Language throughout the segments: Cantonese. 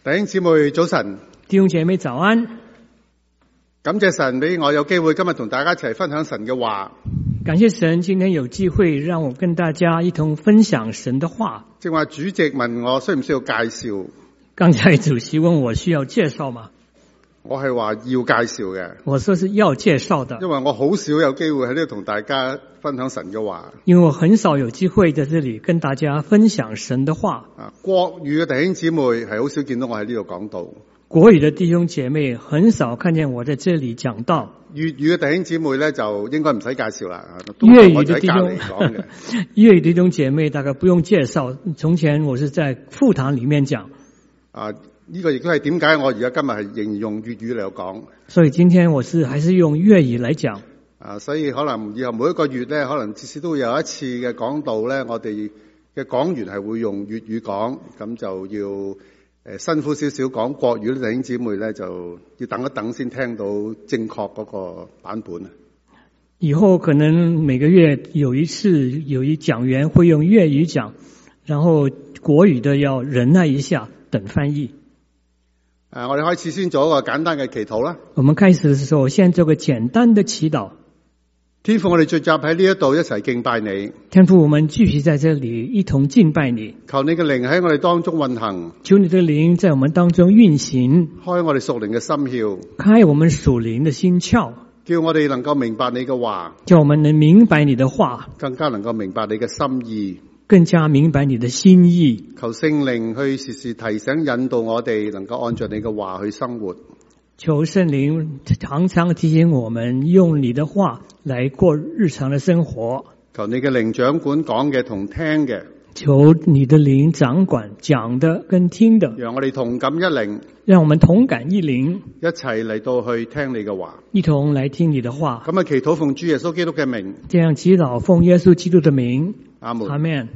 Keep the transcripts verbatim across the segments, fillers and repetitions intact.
弟兄姊妹早晨， 弟兄姐妹早安。 感謝神俾我有機會今日同大家一齊分享神嘅話。 感謝神今天有機會讓我跟大家一同分享神的話。 正話主席問我需唔需要介紹， 剛才主席問我需要介紹嗎？ 我係話要介紹嘅。 我說是要介紹的， 因為我好少有機會喺呢度同大家分享神嘅話。 因為我很少有機會在這裡跟大家分享神的話。 啊，國語嘅弟兄姊妹係好少見到我喺呢度講道。 國語的弟兄姐妹很少看見我在這裡講道。 粵語嘅弟兄姊妹咧就應該唔使介紹啦。 粵語的弟兄， 講嘅粵語弟兄姐妹大概不用介紹。從前我是在課堂裡面講。 啊，呢個亦都係點解我而家今日係仍然用粵語嚟講。 所以今天我是還是用粵語來講。 啊，所以可能以後每一個月咧，可能至少都會有一次嘅講道咧，我哋嘅講員係會用粵語講，咁就要。誒辛苦少少講國語啲弟兄姊妹咧，就要等一等先聽到正確嗰個版本啊。 以後可能每個月有一次有一講員會用粵語講，然後國語的要忍耐一下等翻譯。 誒，我哋開始先做一個簡單嘅祈禱啦。 我們開始的時候先做個簡單的祈禱。 天父，我哋聚集喺呢一度一齊敬拜你。 天父，我們聚集在這裡一同敬拜你。 求你嘅靈喺我哋當中運行。 求你的靈在我們當中運行。 開我哋屬靈嘅心竅。 開我們屬靈的心竅。 叫我哋能夠明白你嘅話。 叫我們能明白你的話。 更加能夠明白你嘅心意。 更加明白你的心意。 求聖靈去時時提醒引導我哋，能夠按照你嘅話去生活。 求聖靈常常提醒我們用你的話來過日常的生活。 求你嘅靈掌管講嘅同聽嘅。 求你的靈掌管講的跟聽的。 讓我哋同感一靈。 讓我們同感一靈。 一齊嚟到去聽你嘅話。 一同來聽你的話。 咁啊，祈禱奉主耶穌基督嘅名。 這樣祈禱奉耶穌基督的名。 阿門。 阿門。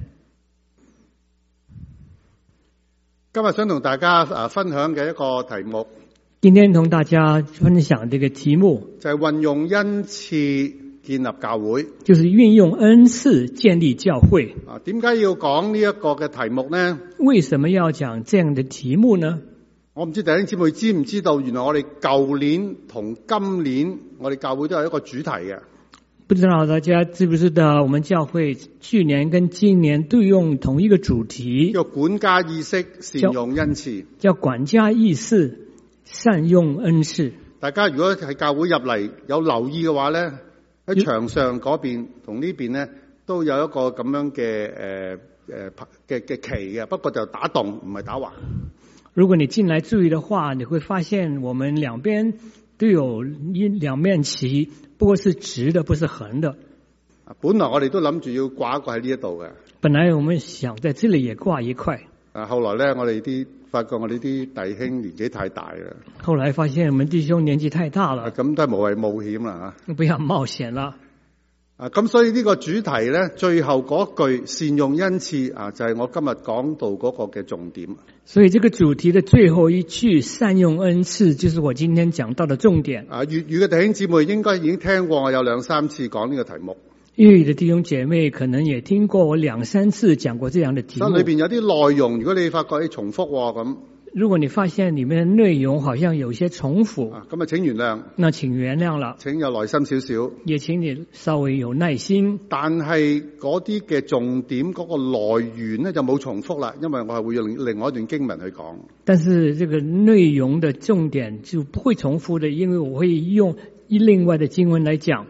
今日想同大家啊分享嘅一個題目。 今天同大家分享這個題目， 就係運用恩賜建立教會， 就是運用恩賜建立教會。 啊，點解要講呢一個嘅題目呢？ 為什麼要講這樣的題目呢？ 我唔知弟兄姊妹知唔知道，原來我哋舊年同今年我哋教會都有一個主題嘅。 不知道大家知不知道，我們教會去年跟今年都用同一個主題， 叫管家意識善用恩賜， 叫管家意識善用恩賜。大家如果喺教會入嚟有留意嘅話咧，喺牆上嗰邊同呢邊咧都有一個咁樣嘅誒誒嘅嘅旗嘅，不過就打戙唔係打橫。 如果你進來注意的話，你會發現我們兩邊都有一兩面旗，不過是直的，不是橫的。 本來我哋都諗住要掛一個喺呢一度嘅。本來我們想在這裡也掛一塊。 啊，後來咧我哋啲發覺我哋啲弟兄年紀太大啦。 後來發現我們弟兄年紀太大了。 咁都係無謂冒險啦吓。 不要冒險啦。 啊，咁所以呢個主題咧，最後嗰句善用恩賜啊，就係我今日講到嗰個嘅重點。 所以這個主題的最後一句善用恩賜，就是我今天講到的重點。 啊，粵語嘅弟兄姊妹應該已經聽過我有兩三次講呢個題目。 粵語的弟兄姐妹可能也聽過我兩三次講過這樣的題目。 所以裏邊有啲內容，如果你發覺你重複咁。 如果你發現裏面的內容好像有些重複， 啊，咁啊請原諒。 那請原諒了。 請有耐心少少。 也請你稍微有耐心。 但係嗰啲嘅重點嗰個來源咧就冇重複啦，因為我係會用另外一段經文去講。 但是這個內容的重點就不會重複的，因為我會用另外的經文來講。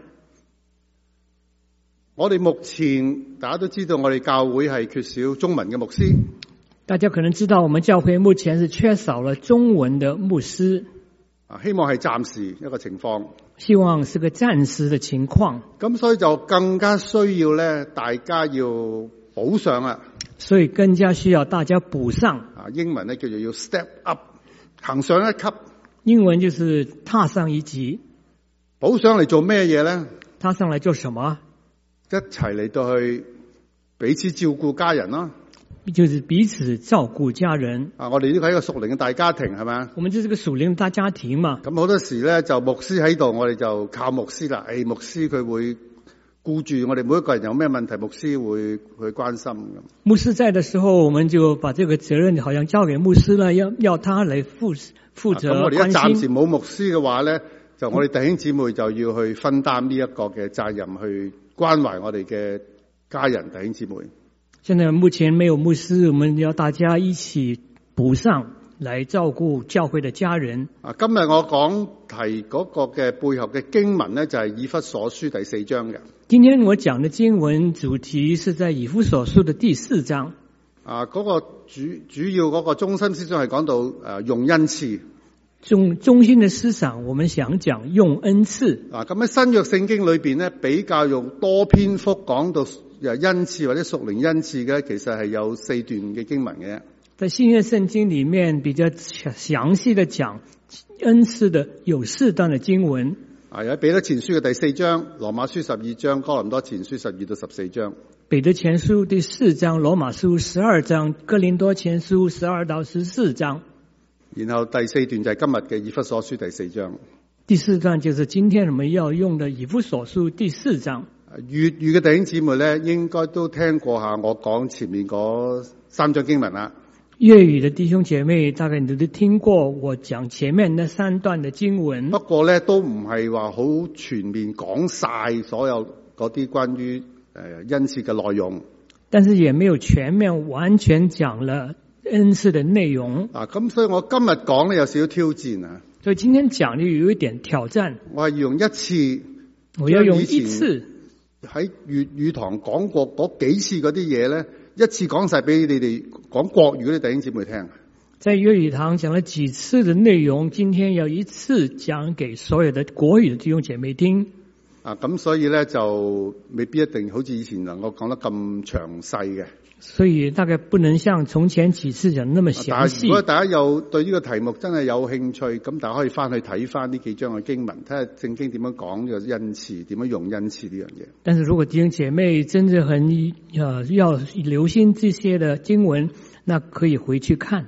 我哋目前大家都知道，我哋教會係缺少中文嘅牧師。 大家可能知道，我們教會目前是缺少了中文的牧師。 啊，希望係暫時一個情況。 希望是個暫時的情況。 咁所以就更加需要咧，大家要補上啦。 所以更加需要大家補上。 啊，英文咧叫做要 step up， 行上一級。 英文就是踏上一級。 補上嚟做咩嘢咧？ 踏上嚟做什麼？ 一齊嚟到去彼此照顧家人啦。 就是彼此照顧家人。 啊，我哋呢個係一個屬靈嘅大家庭，係咪？ 我們這是個屬靈的大家庭嘛。 咁好多時咧，就牧師喺度，我哋就靠牧師啦。誒、哎，牧師佢會顧住我哋每一個人有咩問題，牧師會去關心咁。 牧師在的時候，我們就把這個責任好像交給牧師了，要要他來負負責關心。 咁我哋而家暫時冇牧師嘅話咧，就我哋弟兄姊妹就要去分擔呢一個嘅責任，去關懷我哋嘅家人弟兄姊妹。 現在目前沒有牧師，我們要大家一起補上來照顧教會的家人。 啊，今日我講提嗰個嘅背後嘅經文咧，就係以弗所書第四章嘅。 今天我講的經文主題是在以弗所書的第四章。 啊，嗰、那個主主要嗰個中心思想係講到誒、呃、用恩賜。 中中心的思想，我們想講用恩賜。 啊，咁喺新約聖經裏邊咧，比較用多篇幅講到誒恩賜或者屬靈恩賜嘅，其實係有四段嘅經文嘅。 在新約聖經裏面比較詳細的講恩賜的有四段的經文。 啊，有彼得前書嘅第四章、羅馬書十二章、哥林多前書十二到十四章。 彼得前書第四章、羅馬書十二章、哥林多前書十二到十四章。 然後第四段就係今日嘅以弗所書第四章。 第四段就是今天我們要用的以弗所書第四章。 粵語嘅弟兄姊妹咧，應該都聽過下我講前面嗰三章經文啦。 粵語的弟兄姐妹大概你都聽過我講前面那三段的經文。 不過咧，都唔係話好全面講晒所有嗰啲關於誒恩賜嘅內容。 但是也沒有全面完全講了恩賜的內容。 啊，咁所以我今日講咧有少少挑戰啊。 所以今天講的有一點挑戰。 我係要用一次， 我要用一次喺粵語堂講過嗰幾次嗰啲嘢咧，一次講晒俾你哋講國語嗰啲弟兄姊妹聽。 在粵語堂講了幾次的內容，今天要一次講給所有的國語的弟兄姐妹聽。 啊，咁所以咧就未必一定好似以前能夠講得咁詳細嘅。 所以大概不能像從前幾次講那麼詳細。 但係如果大家有對呢個題目真係有興趣，咁大家可以翻去睇翻呢幾章嘅經文，睇下聖經點樣講呢個恩賜，點樣用恩賜呢樣嘢。 但是如果弟兄姐妹真的很呃要留心這些的經文，那可以回去看。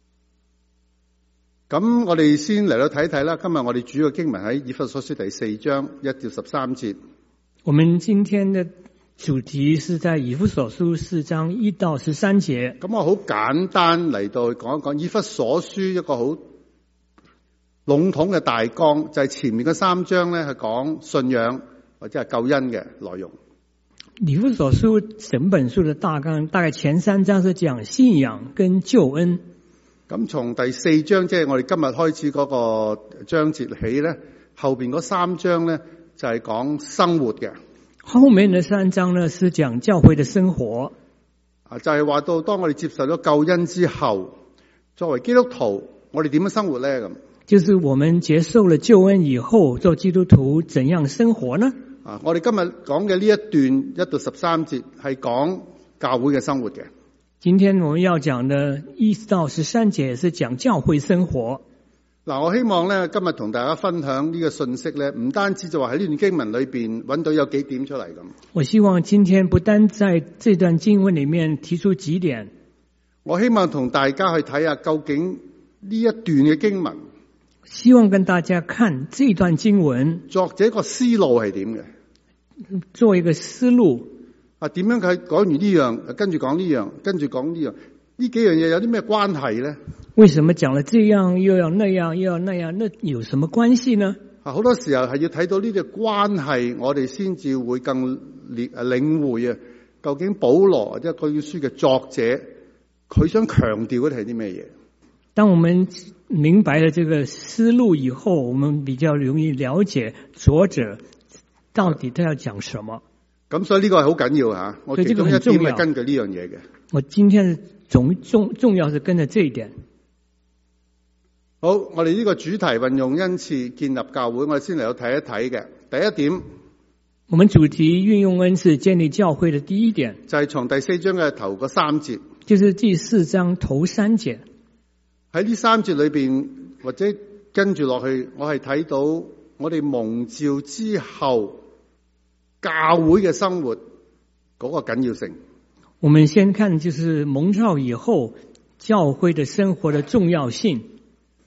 咁我哋先嚟到睇睇啦。今日我哋主要經文喺以弗所書第四章一至十三節。 我們今天的主題是在以弗所書四章一到十三節。 咁我好簡單嚟到講一講以弗所書一個好籠統嘅大綱，就係、是、前面嗰三章咧係講信仰或者係救恩嘅內容。 以弗所書整本書的大綱，大概前三章是講信仰跟救恩。 咁從第四章即係、就是、我哋今日開始嗰個章節起咧，後邊嗰三章咧就係、是、講生活嘅。 後面的三章呢是講教會的生活。 啊，就係、是、話到當我哋接受咗救恩之後，作為基督徒，我哋點樣生活咧？咁就是我們接受了救恩以後，做基督徒怎樣生活呢？ 啊，我哋今日講嘅呢一段一到十三節係講教會嘅生活嘅。 今天我們要講的一到十三節是講教會生活。 嗱，我希望咧今日同大家分享呢個信息咧，唔單止就話喺呢段經文裏邊揾到有幾點出嚟咁。 我希望今天不單在這段經文裏面提出幾點， 我希望同大家去睇下究竟呢一段嘅經文， 希望跟大家看這段經文作者個思路係點嘅， 做一個思路。 啊，點樣佢講完呢樣，跟住講呢樣，跟住講呢樣，呢幾樣嘢有啲咩關係咧？ 為什麼講了這樣又要那樣又要那樣？那有什麼關係呢？ 啊，好多時候係要睇到呢啲關係，我哋先至會更領領會啊。究竟保羅或者嗰本書嘅作者，佢想強調嘅係啲咩嘢？ 當我們明白了這個思路以後，我們比較容易了解作者到底他要講什麼。 咁所以呢個係好緊要吓，我其中一點係根據呢樣嘢嘅。 我今天重重重要是跟着這一點。 好，我哋呢個主題運用恩賜建立教會，我哋先嚟到睇一睇嘅。第一點， 我們主題運用恩賜建立教會的第一點， 就係、是、從第四章嘅頭嗰三節， 就是第四章頭三節。 喺呢三節裏邊，或者跟住落去，我係睇到我哋蒙召之後教會嘅生活嗰個緊要性。 我們先看就是蒙召以後教會的生活的重要性。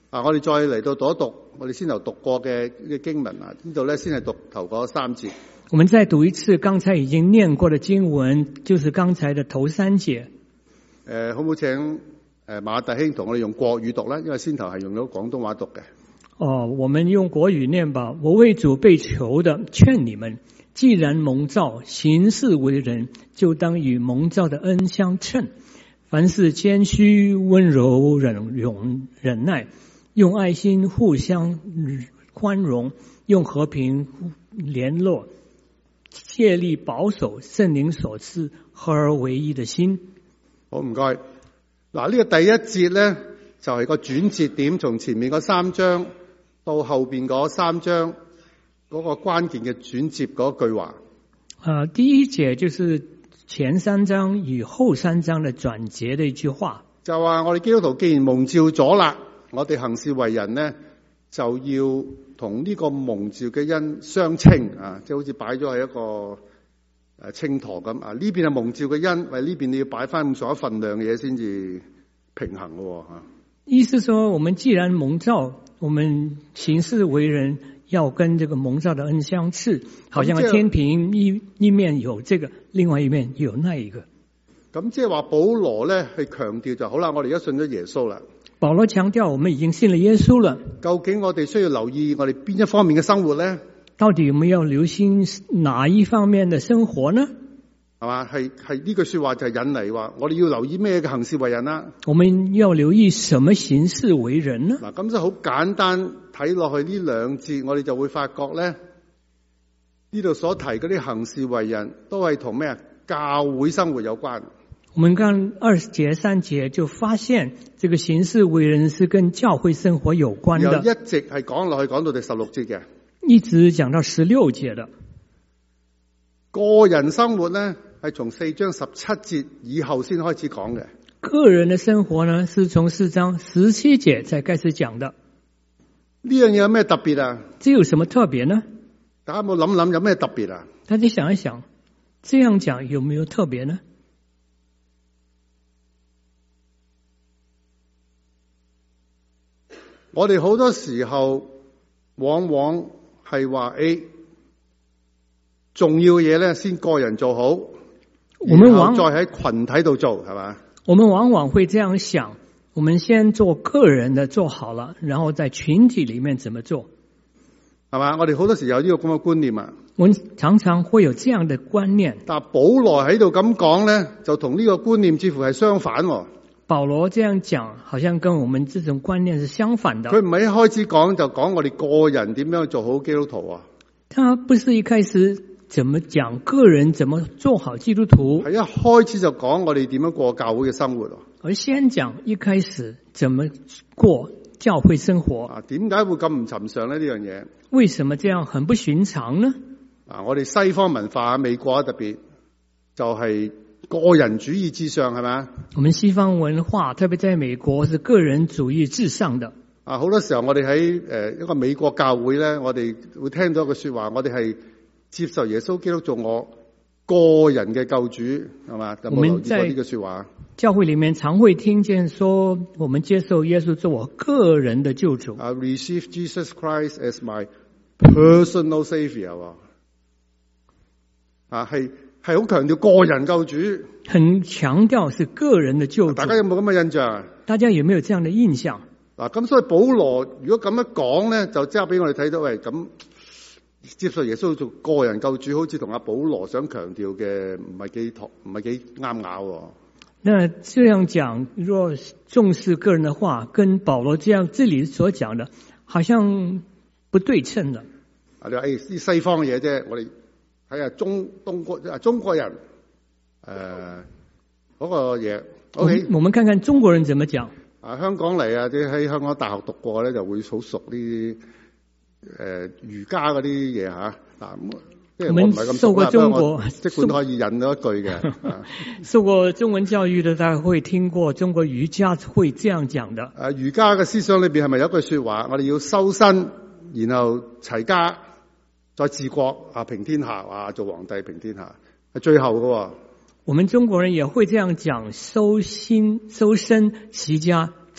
啊，我哋再嚟到讀一讀我哋先頭讀過嘅嘅經文啊，呢度咧先係讀頭嗰三節。 我們再讀一次剛才已經念過的經文，就是剛才的頭三節。 誒，好唔好請誒馬弟兄同我哋用國語讀咧？因為先頭係用咗廣東話讀嘅。 哦，我們用國語念吧。我為主被囚的，勸你們，既然蒙召行事為人，就當與蒙召的恩相稱。凡事謙虛、溫柔、忍容、忍耐，用愛心互相寬容，用和平聯絡，竭力保守聖靈所賜合而為一的心。 好，唔該。嗱，呢個第一節咧就係個轉折點，從前面嗰三章到後邊嗰三章嗰個關鍵嘅轉接嗰句話。 啊，第一節就是前三章與後三章的轉接的一句話， 就話我哋基督徒既然蒙召咗啦，我哋行事為人呢，就要同呢個蒙召嘅恩相稱啊，即係好似擺咗喺一個誒秤砣咁啊，呢邊係蒙召嘅恩，喂，呢邊你要擺翻咁上一份量嘅嘢先至平衡嘅吓。 意思說，我們既然蒙召，我們行事為人要跟這個蒙召的恩相稱，好像天平一一面有這個，另外一面有那一個。 咁即係話保羅咧係強調就好啦，我哋而家信咗耶穌啦。 保羅強調我們已經信了耶穌了。 究竟我哋需要留意我哋邊一方面嘅生活咧？ 到底我們要留心哪一方面的生活呢？ 係嘛？係係呢句說話就係引嚟話，我哋要留意咩嘅行事為人啦？ 我們要留意什麼行事為人呢？ 嗱，咁就好簡單睇落去呢兩節，我哋就會發覺咧，呢度所提嗰啲行事為人都係同咩啊？教會生活有關。 我們看二節三節就發現，這個行事為人是跟教會生活有關的。 然後一直係講落去，講到第十六節嘅， 一直講到十六節的。 個人生活咧係從四章十七節以後先開始講嘅。 個人的生活呢，是從四章十七節才開始講的。 呢樣嘢有咩特別啊？ 這有什麼特別呢？ 大家有冇諗諗有咩特別啊？ 大家想一想，這樣講有沒有特別呢？ 我哋好多時候往往係話誒，重要嘅嘢咧先個人做好， 我們往然後再喺群體度做，係嘛？ 我們往往會這樣想，我們先做個人的做好了，然後在群體裏面怎麼做， 係嘛？我哋好多時有呢個咁嘅觀念啊。 我們常常會有這樣的觀念。 但保羅喺度咁講咧，就同呢個觀念似乎係相反喎。 保羅這樣講，好像跟我們這種觀念是相反的。 佢唔係一開始講就講我哋個人點樣做好基督徒啊？ 他不是一開始怎麼講個人怎麼做好基督徒， 係一開始就講我哋點樣過教會嘅生活。 而先講一開始怎麼過教會生活。 啊，點解會咁唔尋常咧？呢樣嘢為什麼這樣很不尋常呢？ 啊，我哋西方文化，美國特別就係個人主義至上，係咪？ 我們西方文化，特別在美國，是個人主義至上的。 啊，好多時候我哋喺誒一個美國教會咧，我哋會聽到一個說話，我哋係接受耶穌基督做我個人嘅救主，係嘛？有冇留意過呢個說話？ 教會裏面常會聽見說，我們接受耶穌做我個人的救主。 啊 ，receive Jesus Christ as my personal savior。啊，係係好強調個人救主， 很強調是個人的救主。 大家有冇咁嘅印象啊？ 大家有沒有這樣的印象？ 嗱，咁所以保羅如果咁樣講咧，就即係俾我哋睇到，喂，咁接受耶穌做個人救主，好似同阿保羅想強調嘅唔係幾妥，唔係幾啱咬。 那這樣講，若重視個人的話，跟保羅這樣這裏所講的，好像不對稱的。 啊，你話誒啲西方嘅嘢啫，我哋睇下中東國啊中國人誒嗰、呃那個嘢。O K， 我們看看中國人怎麼講。 啊，香港嚟啊，啲喺香港大學讀過咧，就會好熟呢啲誒儒家嗰啲嘢吓。嗱、啊，即係我唔係咁熟啦，不過我即管可以引咗一句嘅。 受過中文教育的，大家會聽過中國儒家會這樣講的。 誒，儒家嘅思想裏邊係咪有一句說話？我哋要修身，然後齊家，再治國啊，平天下啊，做皇帝平天下，係最後嘅。 我們中國人也會這樣講：修心、修身、齊家、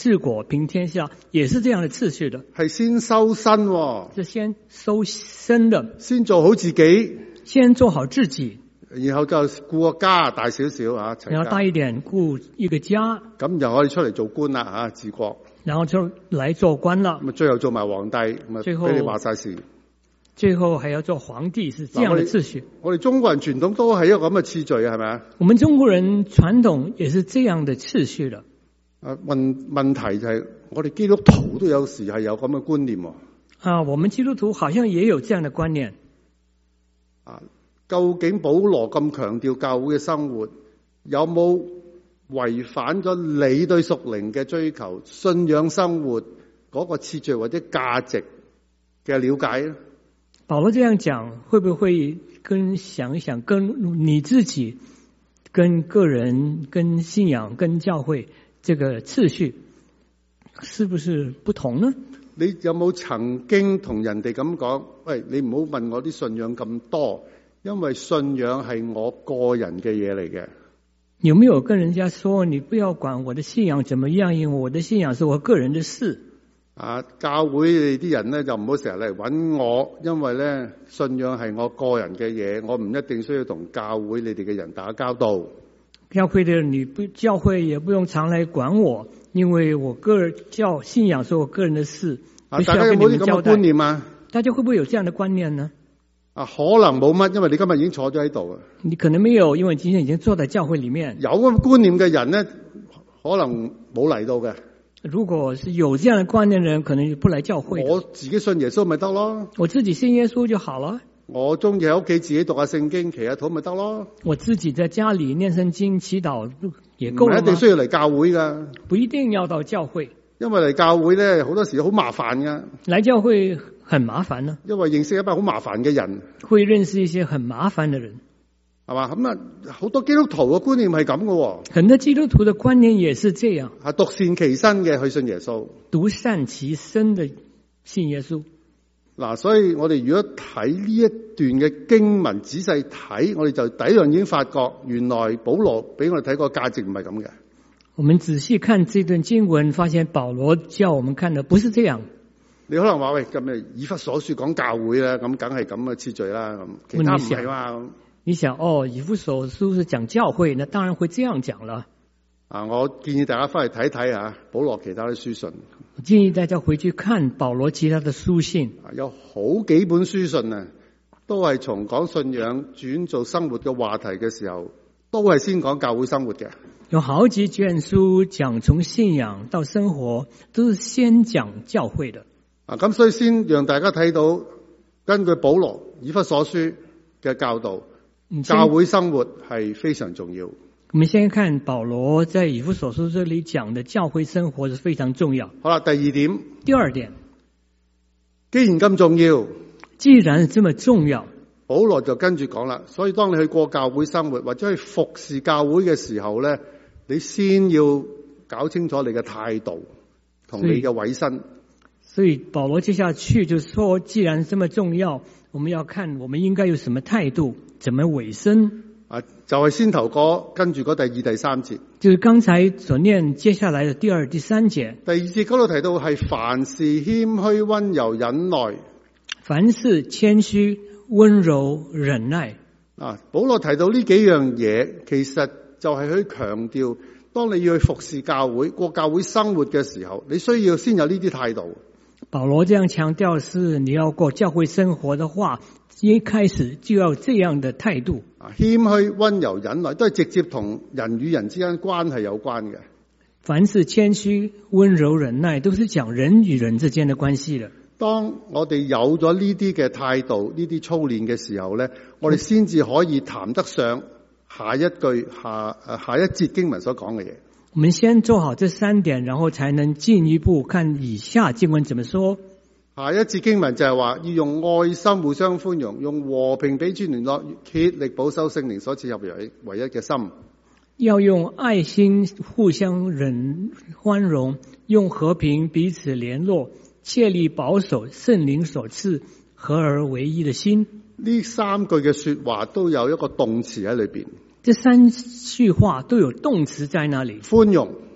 治國平天下，也是這樣的次序的。 係先修身喎， 是先修身的， 先做好自己， 先做好自己， 然後就顧個家大少少啊，齊家然後大一點顧一個家， 咁就可以出嚟做官啦嚇，治國。 然後就來做官了。 咁啊，最後做埋皇帝，咁啊最後俾你話晒事。 最後還要做皇帝，是這樣的次序。 我哋中國人傳統都係一個咁嘅次序啊，係咪啊？ 我們中國人傳統也是這樣的次序的。 啊，問問題就係我哋基督徒都有時係有咁嘅觀念喎。 啊，我們基督徒好像也有這樣的觀念。 啊，究竟保羅咁強調教會嘅生活，有冇違反咗你對屬靈嘅追求、信仰生活嗰個次序或者價值嘅了解咧？ 保羅這樣講，會不會跟想一想，跟你自己、跟個人、跟信仰、跟教會這個次序，是不是不同呢？ 你有冇曾經同人哋咁講？喂，你唔好問我啲信仰咁多，因為信仰係我個人嘅嘢嚟嘅。 有沒有跟人家說，你不要管我的信仰怎麼樣，因為我的信仰是我個人的事。 啊，教會啲人咧就唔好成日嚟揾我，因為咧信仰係我個人嘅嘢，我唔一定需要同教會你哋嘅人打交道。 教會的人，你不教會也不用常來管我，因為我個人教信仰是我個人的事。 啊，大家有冇啲咁嘅觀念啊？ 大家會不會有這樣的觀念呢？ 啊，可能冇乜，因為你今日已經坐咗喺度啊。 你可能沒有，因為今天已經坐在教會裏面。 有咁嘅觀念嘅人咧，可能冇嚟到嘅。 如果是有這樣的觀念的人，可能就不來教會。 我自己信耶穌咪得咯， 我自己信耶穌就好了。 我中意喺屋企自己讀下聖經，祈下禱咪得咯。 我自己在家裏念聖經、祈禱也夠了。 唔一定需要嚟教會噶， 不一定要到教會， 因為嚟教會咧好多時好麻煩噶。 來教會很麻煩呢， 因為認識一班好麻煩嘅人， 會認識一些很麻煩的人， 係嘛？咁啊，好多基督徒嘅觀念係咁嘅。 很多基督徒的觀念也是這樣， 係獨善其身嘅去信耶穌， 獨善其身的信耶穌。 嗱，所以我哋如果睇呢一段嘅經文仔細睇，我哋就第一樣已經發覺，原來保羅俾我哋睇個價值唔係咁嘅。 我們仔細看這段經文，發現保羅叫我們看的不是這樣。你可能話喂，咁啊以弗所書講教會啦，咁梗係咁嘅次序啦，咁其他唔係嘛？ 你想哦，以弗所書是講教會，那當然會這樣講了。 啊，我建議大家翻嚟睇睇啊，保羅其他嘅書信。 我建議大家回去看保羅其他的書信。 有好幾本書信啊，都係從講信仰轉做生活嘅話題嘅時候，都係先講教會生活嘅。 有好幾卷書講從信仰到生活，都是先講教會的。 啊，咁所以先讓大家睇到，根據保羅以弗所書嘅教導，教會生活係非常重要。 我們先看保羅在以弗所書這裏講的教會生活是非常重要。 好啦，第二點。 第二點， 既然咁重要， 既然這麼重要， 保羅就跟住講啦。所以當你去過教會生活或者去服侍教會嘅時候咧，你先要搞清楚你嘅態度同你嘅委身。 所以保羅接下去就說，既然這麼重要，我們要看我們應該有什麼態度，怎麼委身。 啊，就係先頭嗰跟住嗰第二、第三節， 就是剛才所念接下來的第二、第三節。 第二節嗰度提到係凡事謙虛、溫柔、忍耐。 凡事謙虛、溫柔、忍耐。 啊，保羅提到呢幾樣嘢，其實就係去強調，當你要去服侍教會、過教會生活嘅時候，你需要先有呢啲態度。 保羅這樣強調是，你要過教會生活的話，一開始就要這樣的態度。 啊，謙虛、溫柔、忍耐，都係直接同人與人之間關係有關嘅。 凡是謙虛、溫柔、忍耐，都是講人與人之間的關係的。 當我哋有咗呢啲嘅態度、呢啲操練嘅時候咧，我哋先至可以談得上下一句、下誒下一節經文所講嘅嘢。 我們先做好這三點，然後才能進一步看以下經文怎麼說。 下一節經文就係話，要用愛心互相寬容，用和平彼此聯絡，竭力保守聖靈所賜合為唯一嘅心。 要用愛心互相忍寬容，用和平彼此聯絡，切力保守聖靈所賜合而為一的心。 呢三句嘅說話都有一個動詞喺裏邊。 這三句話都有動詞在那裏。 寬容，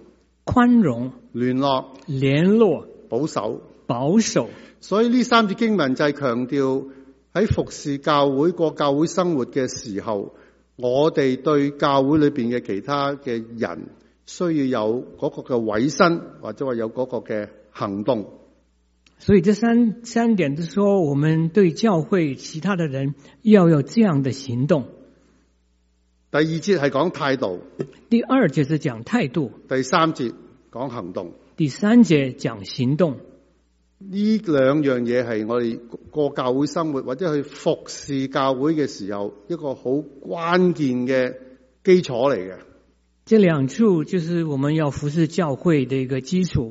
寬容、 聯絡、 聯絡、 保守。 保守。 所以呢三節經文就係強調喺服侍教會、過教會生活嘅時候，我哋對教會裏邊嘅其他嘅人需要有嗰個嘅委身，或者話有嗰個嘅行動。 所以這三三點就是說，我們對教會其他的人要有這樣的行動。 第二節係講態度， 第二節是講態度， 第三節講行動， 第三節講行動。 呢兩樣嘢係我哋過教會生活或者去服侍教會嘅時候一個好關鍵嘅基礎嚟嘅。 這兩處就是我們要服侍教會的一個基礎。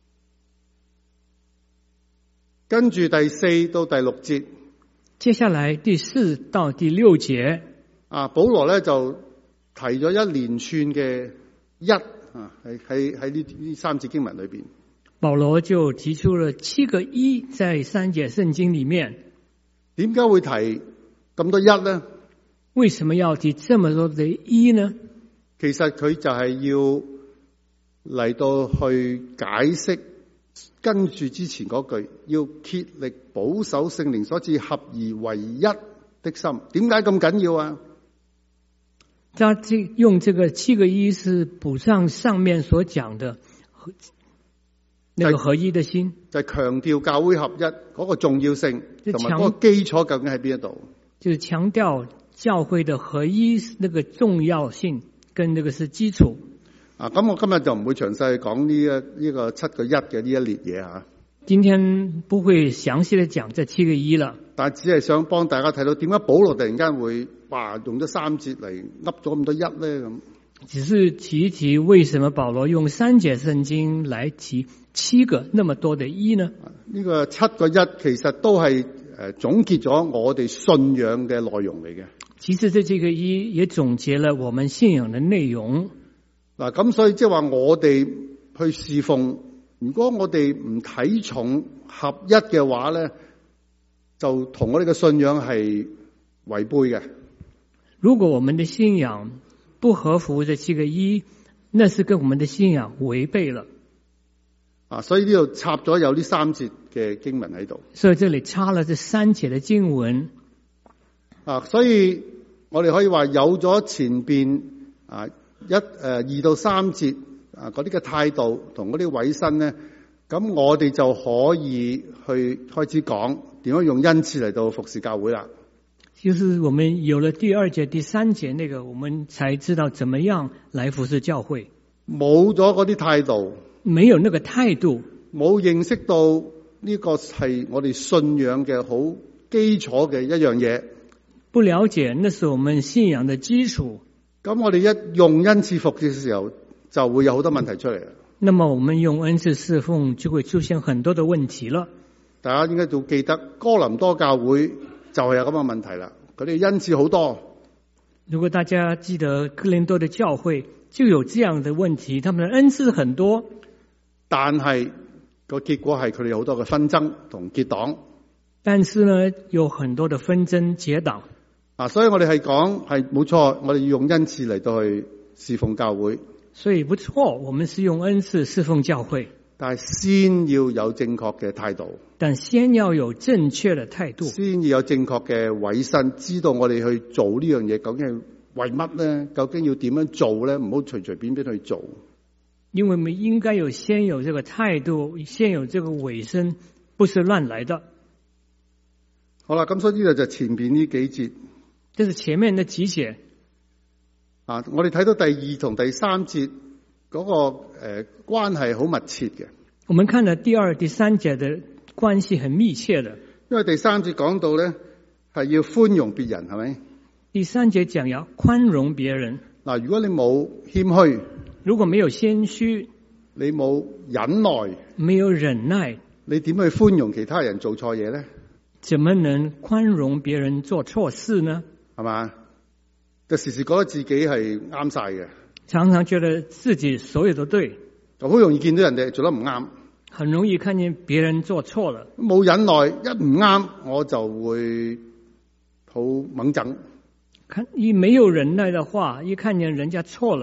跟住第四到第六節， 接下來第四到第六節， 啊，保羅咧就提咗一連串嘅一啊，喺喺喺呢呢三節經文裏邊。 保羅就提出了七個一，在三節聖經裏面。 點解會提咁多一呢？ 為什麼要提這麼多的一呢？ 其實佢就係要嚟到去解釋跟住之前嗰句，要竭力保守聖靈所賜合而為一的心。點解咁緊要啊？ 他這用這個七個一是補上上面所講的那個合一的心， 就係強調教會合一嗰個重要性，同埋嗰個基礎究竟喺邊一度？ 就是強調教會的合一那個重要性，跟那個是基礎。 啊，咁我今日就唔會詳細去講呢一呢個七個一嘅呢一列嘢吓。 今天不會詳細地講這七個一了， 但係只係想幫大家睇到點解保羅突然間會話用咗三節嚟噏咗咁多一咧咁。 只是提一提為什麼保羅用三節聖經來提七個那麼多的一呢？ 呢個七個一其實都係誒總結咗我哋信仰嘅內容嚟嘅。 其實這這個一也總結了我們信仰的內容。 嗱，咁所以即係話我哋去侍奉，如果我哋唔睇重合一嘅話咧，就同我哋嘅信仰係違背嘅。 如果我們的信仰不合乎這七個一，那是跟我們的信仰違背了。 啊，所以呢度插咗有呢三節嘅經文喺度。 所以這裏插了這三節的經文。 啊，所以我哋可以話有咗前邊啊一誒二到三節啊嗰啲嘅態度同嗰啲委身咧，咁我哋就可以去開始講點樣用恩賜嚟到服侍教會啦。 就是我們有了第二節、第三節，那個我們才知道怎麼樣來服侍教會。 冇咗嗰啲態度， 沒有那個態度， 冇認識到呢個係我哋信仰嘅好基礎嘅一樣嘢， 不了解那是我們信仰的基礎。 咁我哋一用恩賜服侍嘅時候，就會有好多問題出嚟。 那麼我們用恩賜侍奉就會出現很多的問題了。 大家應該都記得哥林多教會就係有咁嘅問題啦，佢哋恩賜好多。 如果大家記得哥林多的教會就有這樣的問題，他們的恩賜很多， 但係個結果係佢哋有好多嘅紛爭同結黨。 但是呢，有很多的紛爭結黨。 啊，所以我哋係講係冇錯，我哋要用恩賜嚟到去侍奉教會。 所以不錯，我們是用恩賜侍奉教會， 但係先要有正確嘅態度。 但先要有正確的態度， 先要有正確嘅委身，知道我哋去做呢樣嘢究竟係為乜咧？究竟要點樣做咧？唔好隨隨便便去做。 因為我們應該有先有這個態度，先有這個委身，不是亂來的。 好啦，咁所以呢度就前邊呢幾節， 這是前面的幾節啊，我哋睇到第二同第三節嗰、那個誒、呃、關係好密切嘅。 我們看到第二、第三節的關係很密切的， 因為第三節講到咧係要寬容別人，係咪？ 第三節講要寬容別人。 嗱，如果你冇謙虛， 如果沒有謙虛， 你冇忍耐， 沒有忍耐， 你點去寬容其他人做錯嘢咧？ 怎麼能寬容別人做錯事呢？ 係嘛？就時時覺得自己係啱晒嘅， 常常覺得自己所有都對， 就好容易見到人哋做得唔啱， 很容易看見別人做錯了。 冇忍耐，一唔啱我就會好猛整。 看一沒有忍耐的話，一看見人家錯了，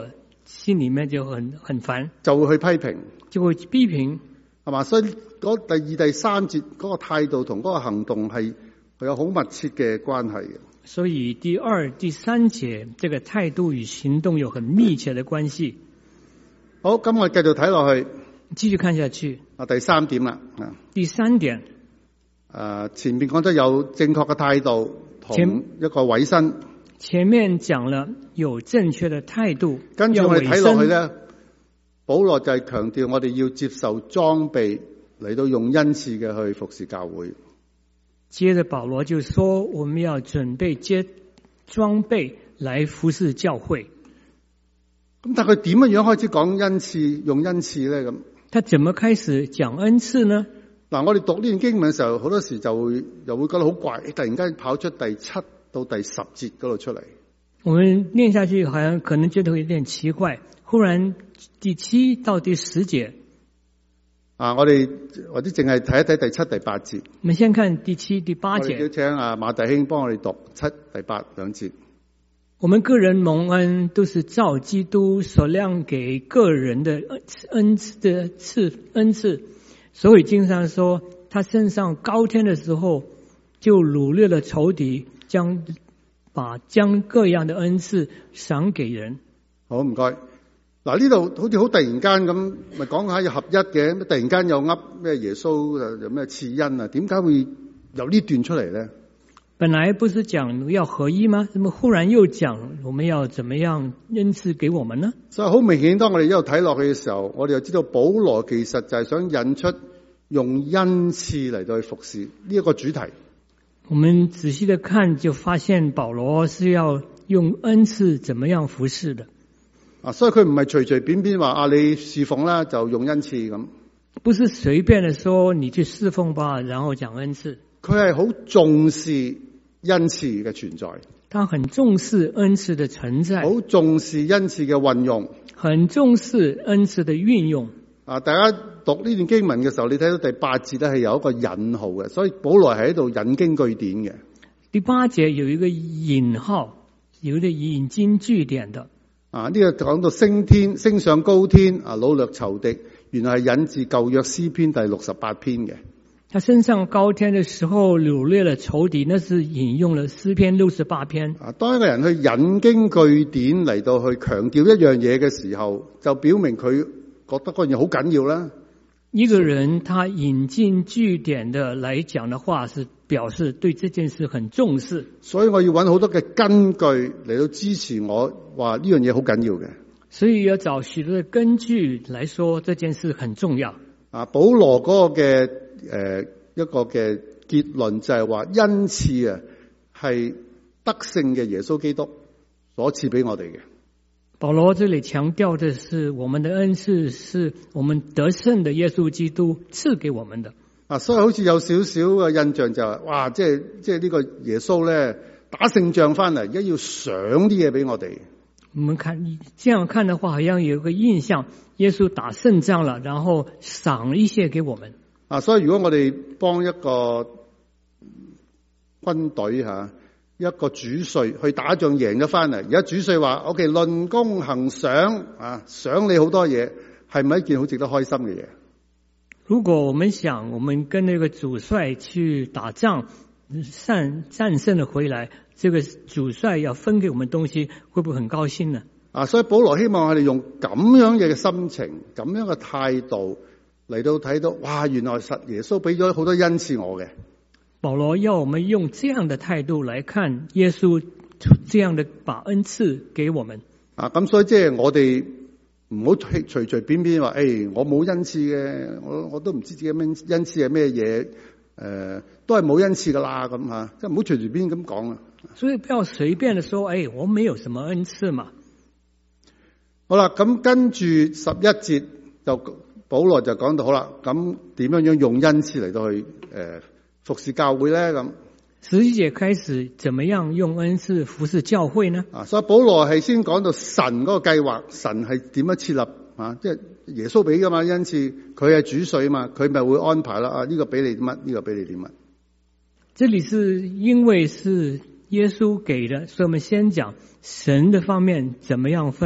心裏面就很很煩， 就會去批評， 就會批評， 係嘛？所以嗰第二、第三節嗰個態度同嗰個行動係有好密切嘅關係嘅。 所以第二、第三節這個態度與行動有很密切的關係。 好，咁我哋繼續睇落去， 繼續看下去。 啊，第三點啦，啊， 第三點， 誒，前面講得有正確嘅態度同一個委身。 前面講了有正確的態度， 跟住我哋睇落去咧，保羅就係強調我哋要接受裝備嚟到用恩賜嘅去服侍教會。 接着保羅就說，我們要準備接裝備來服侍教會。 咁但係佢點樣樣開始講恩賜，用恩賜咧？咁他怎麼開始講恩賜呢？ 嗱，我哋讀呢段經文嘅時候，好多時就會又會覺得好怪，突然間跑出第七到第十節嗰度出嚟。 我們念下去，好像可能覺得有點奇怪。忽然第七到第十節。 啊！我哋或者淨係睇一睇第七、第八節。 我們先看第七、第八節。 我哋要請阿馬弟兄幫我哋讀七、第八兩節。 我們個人蒙恩，都是照基督所量給個人的恩賜的賜恩賜。所以經上說，他升上高天的時候，就擄掠了仇敵，將把將各樣的恩賜賞給人。 好，唔該。嗱，呢度好似好突然間咁，咪講下要合一嘅，突然間又噏咩耶穌有咩賜恩啊？點解會有呢段出嚟咧？ 本來不是講要合一嗎？怎麼忽然又講我們要怎麼樣恩賜給我們呢？ 所以好明顯，當我哋一路睇落去嘅時候，我哋就知道保羅其實就係想引出用恩賜嚟到去服侍呢一個主題。 我們仔細的看，就發現保羅是要用恩賜怎麼樣服侍的。 啊，所以佢唔係隨隨便便話啊，你侍奉啦就用恩賜咁。 不是隨便的說你去侍奉吧，然後講恩賜。 佢係好重視恩賜嘅存在。 他很重視恩賜的存在， 好重視恩賜嘅運用， 很重視恩賜的運用。 啊，大家讀呢段經文嘅時候，你睇到第八節咧係有一個引號嘅，所以保羅係喺度引經據典嘅。 第八節有一個引號，有一個引經據典的。 啊！呢、這個講到升天，升上高天，啊，擄掠仇敵，原來係引自舊約詩篇第六十八篇嘅。 他升上高天的時候，擄掠了仇敵，那是引用了詩篇六十八篇。 啊，當一個人去引經據典嚟到去強調一樣嘢嘅時候，就表明佢覺得嗰樣嘢好緊要啦。 一個人他引經據典的來講的話，是表示對這件事很重視。 所以我要揾好多嘅根據嚟到支持我話呢樣嘢好緊要嘅。 所以要找許多的根據來說這件事很重要。 啊，保羅嗰個嘅誒、呃、一個嘅結論就係話，恩賜啊係得勝嘅耶穌基督所賜俾我哋嘅。 保羅這裏強調的是，我們的恩賜是我們得勝的耶穌基督賜給我們的。 啊，所以好似有少少嘅印象就係、是，哇，即係即係呢個耶穌咧打勝仗翻嚟，而家要賞啲嘢俾我哋。 我們看這樣看的話，好像有一個印象，耶穌打勝仗了，然後賞一些給我們。 啊，所以如果我哋幫一個軍隊吓，一個主帥去打仗贏咗翻嚟，而家主帥話 ：，OK， 論功行賞啊，賞你好多嘢，係咪一件好值得開心嘅嘢？如果我們想，我們跟那個主帥去打仗，戰戰勝了回來，這個主帥要分給我們東西，會不會很高興呢？ 啊，所以保羅希望我哋用咁樣嘅心情、咁樣嘅態度嚟到睇到，哇！原來實耶穌俾咗好多恩賜我嘅。 保羅要我們用這樣的態度來看耶穌，這樣的把恩賜給我們。 啊，咁所以即係我哋唔好隨隨便便話，誒、哎，我冇恩賜嘅，我我都唔知自己恩賜係咩嘢，誒、呃，都係冇恩賜噶啦，咁吓，即係唔好隨隨便咁講啊。 所以不要隨便的說，誒、哎，我沒有什麼恩賜嘛。 好啦，咁跟住十一節就保羅就講到好啦，咁點樣樣用恩賜嚟到去誒、呃、服侍教會咧？咁十一節開始，怎麼樣用恩賜服侍教會呢？ 啊，所以保羅係先講到神嗰個計劃，神係點樣設立啊？即係耶穌俾噶嘛恩賜，佢係主帥嘛，佢咪會安排啦？啊，呢、這個俾你乜？呢、這個俾你點乜？ 這裏是因為是耶穌給的，所以我們先講神的方面怎麼樣分的。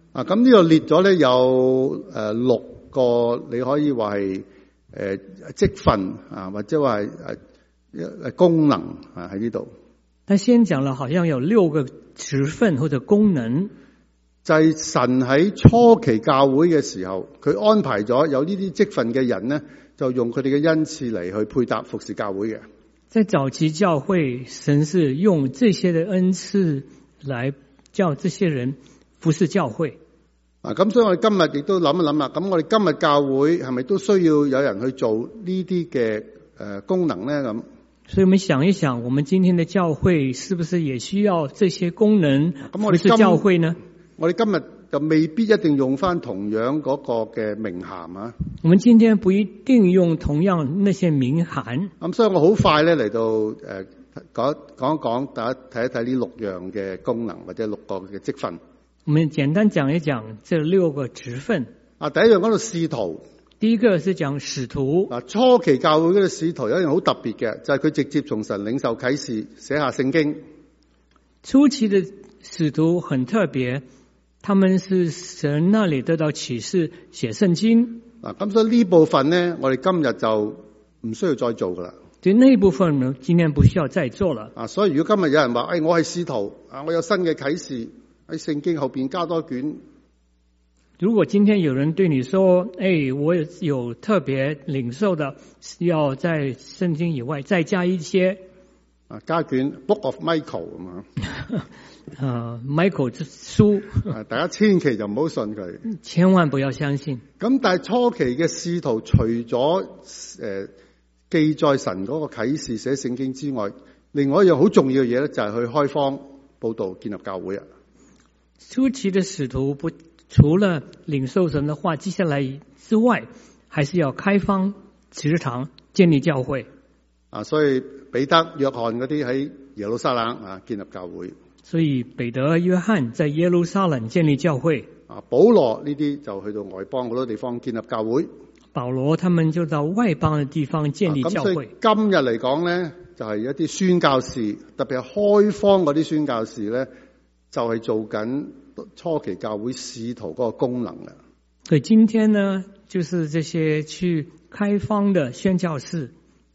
啊，咁呢度列咗咧有誒六個，你可以話係誒職分啊，或者話係誒誒功能啊喺呢度。 他先講了，好像有六個職分或者功能， 就係神喺初期教會嘅時候，佢安排咗有呢啲職分嘅人咧，就用佢哋嘅恩賜嚟去配搭服侍教會嘅。 在早期教會，神是用這些的恩賜來叫這些人服侍教會。 啊，咁所以我哋今日亦都諗一諗啦。咁我哋今日教會係咪都需要有人去做呢啲嘅誒功能咧？咁， 所以我們想一想，我們今天的教會是不是也需要這些功能服侍教會呢？ 我哋今日就未必一定用翻同樣嗰個嘅名銜啊。 我們今天不一定用同樣那些名銜。 咁所以我好快咧嚟到誒講講一講，大家睇一睇呢六樣嘅功能或者六個嘅職分。 我們簡單講一講這六個職分。 啊，第一樣講到使徒。 第一個是講使徒。 嗱，初期教會嗰啲使徒有一樣好特別嘅，就係佢直接從神領受啟示，寫下聖經。 初期的使徒很特別，他們是神那裡得到啟示，寫聖經。 嗱，咁所以呢部分呢，我哋今日就唔需要再做噶啦。 對，那部分呢，今天不需要再做了。 啊，所以如果今日有人話，誒、哎，我係使徒，啊，我有新嘅啟示喺聖經後邊加多卷。 如果今天有人對你說，誒，我有特別領受的，要在聖經以外再加一些， 啊，加卷 Book of Michael 咁啊。 啊 ，Michael 之書， 啊，大家千祈就唔好信佢， 千萬不要相信。咁但係初期嘅使徒，除咗誒、呃、記載神嗰個啟示寫聖經之外，另外一樣好重要嘅嘢咧，就係去開荒佈道建立教會啊。 初期嘅使徒不除了領受神的話記下來之外，還是要開荒植堂建立教會啊。所以彼得、約翰嗰啲喺耶路撒冷啊建立教會。 所以彼得、約翰在耶路撒冷建立教會。 啊，保羅呢啲就去到外邦好多地方建立教會。 保羅他們就到外邦嘅地方建立教會。咁所以今日嚟講咧，就係、是、一啲宣教士，特別係開荒嗰啲宣教士咧，就係、是、做緊初期教會使徒嗰個功能啦。 所以今天呢，就是這些去開荒的宣教士。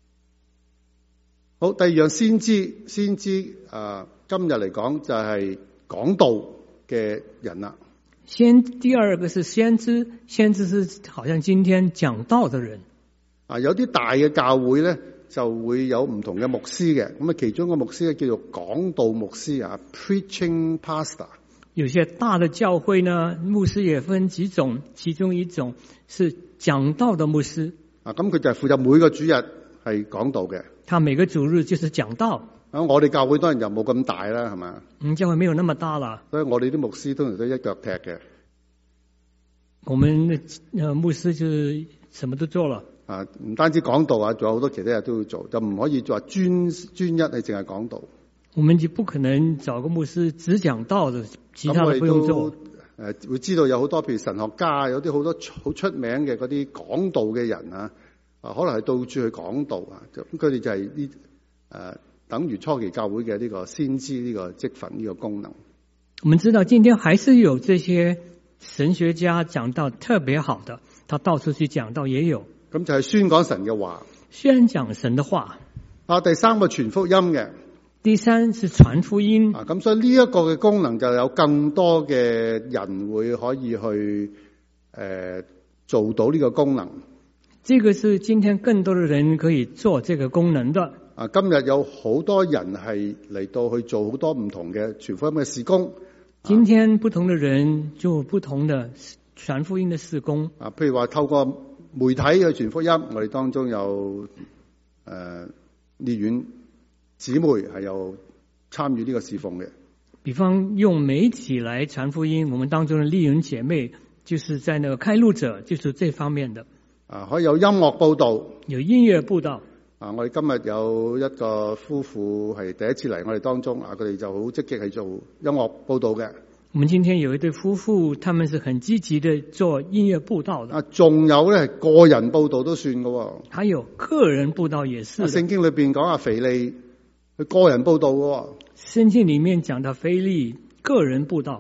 好，第二樣先知，先知啊。今日嚟講就係講道嘅人啦。 先第二個是先知，先知是好像今天講道的人。 啊，有啲大嘅教會咧就會有唔同嘅牧師嘅，咁啊其中個牧師咧叫做講道牧師啊 ，preaching pastor。 有些大的教會呢，牧師也分幾種，其中一種是講道的牧師。 啊，咁佢就係負責每個主日係講道嘅。 他每個主日就是講道。 啊，我哋教會當然就冇咁大啦，係嘛？ 嗯，教會沒有那麼大啦。 所以我哋啲牧師通常都一腳踢嘅。 我們呃牧師就是什麼都做了。 啊，唔單止講道啊，仲有好多其他嘢都要做，就唔可以話專專一係淨係講道。 我們就不可能找個牧師只講道的，其他的不用做。 誒、呃，會知道有好多譬如神學家，有啲好多好出名嘅嗰啲講道嘅人啊，啊，可能係到處去講道啊，咁佢哋就係呢誒。等於初期教會嘅呢個先知呢個職份呢個功能。 我們知道今天還是有這些神學家講道特別好的，他到處去講道也有。 咁就係宣講神嘅話， 宣講神的話。 啊，第三個傳福音嘅。 第三是傳福音。 啊，咁所以呢一個嘅功能就有更多嘅人會可以去誒、呃、做到呢個功能。 這個是今天更多的人可以做這個功能的。 啊，今日有好多人係嚟到去做好多唔同嘅傳福音嘅事工。 今天不同的人做不同的傳福音的事工。啊， 譬如話透過媒體去傳福音，我哋當中有誒烈院姊妹係有參與呢個侍奉嘅。 比方用媒體來傳福音，我們當中的烈院姐妹就是在那個開路者，就是這方面的。 啊，可以有音樂報道， 有音樂報道。 啊！我哋今日有一個夫婦係第一次嚟我哋當中，啊，佢哋就好積極係做音樂報道嘅。 我們今天有一對夫婦，他們是很積極的做音樂報道的。 啊，仲有咧係個人報道都算嘅。 還有個人報道也是。 聖經裏邊講阿腓利，佢個人報道嘅。聖經裏面講到腓利個人報道。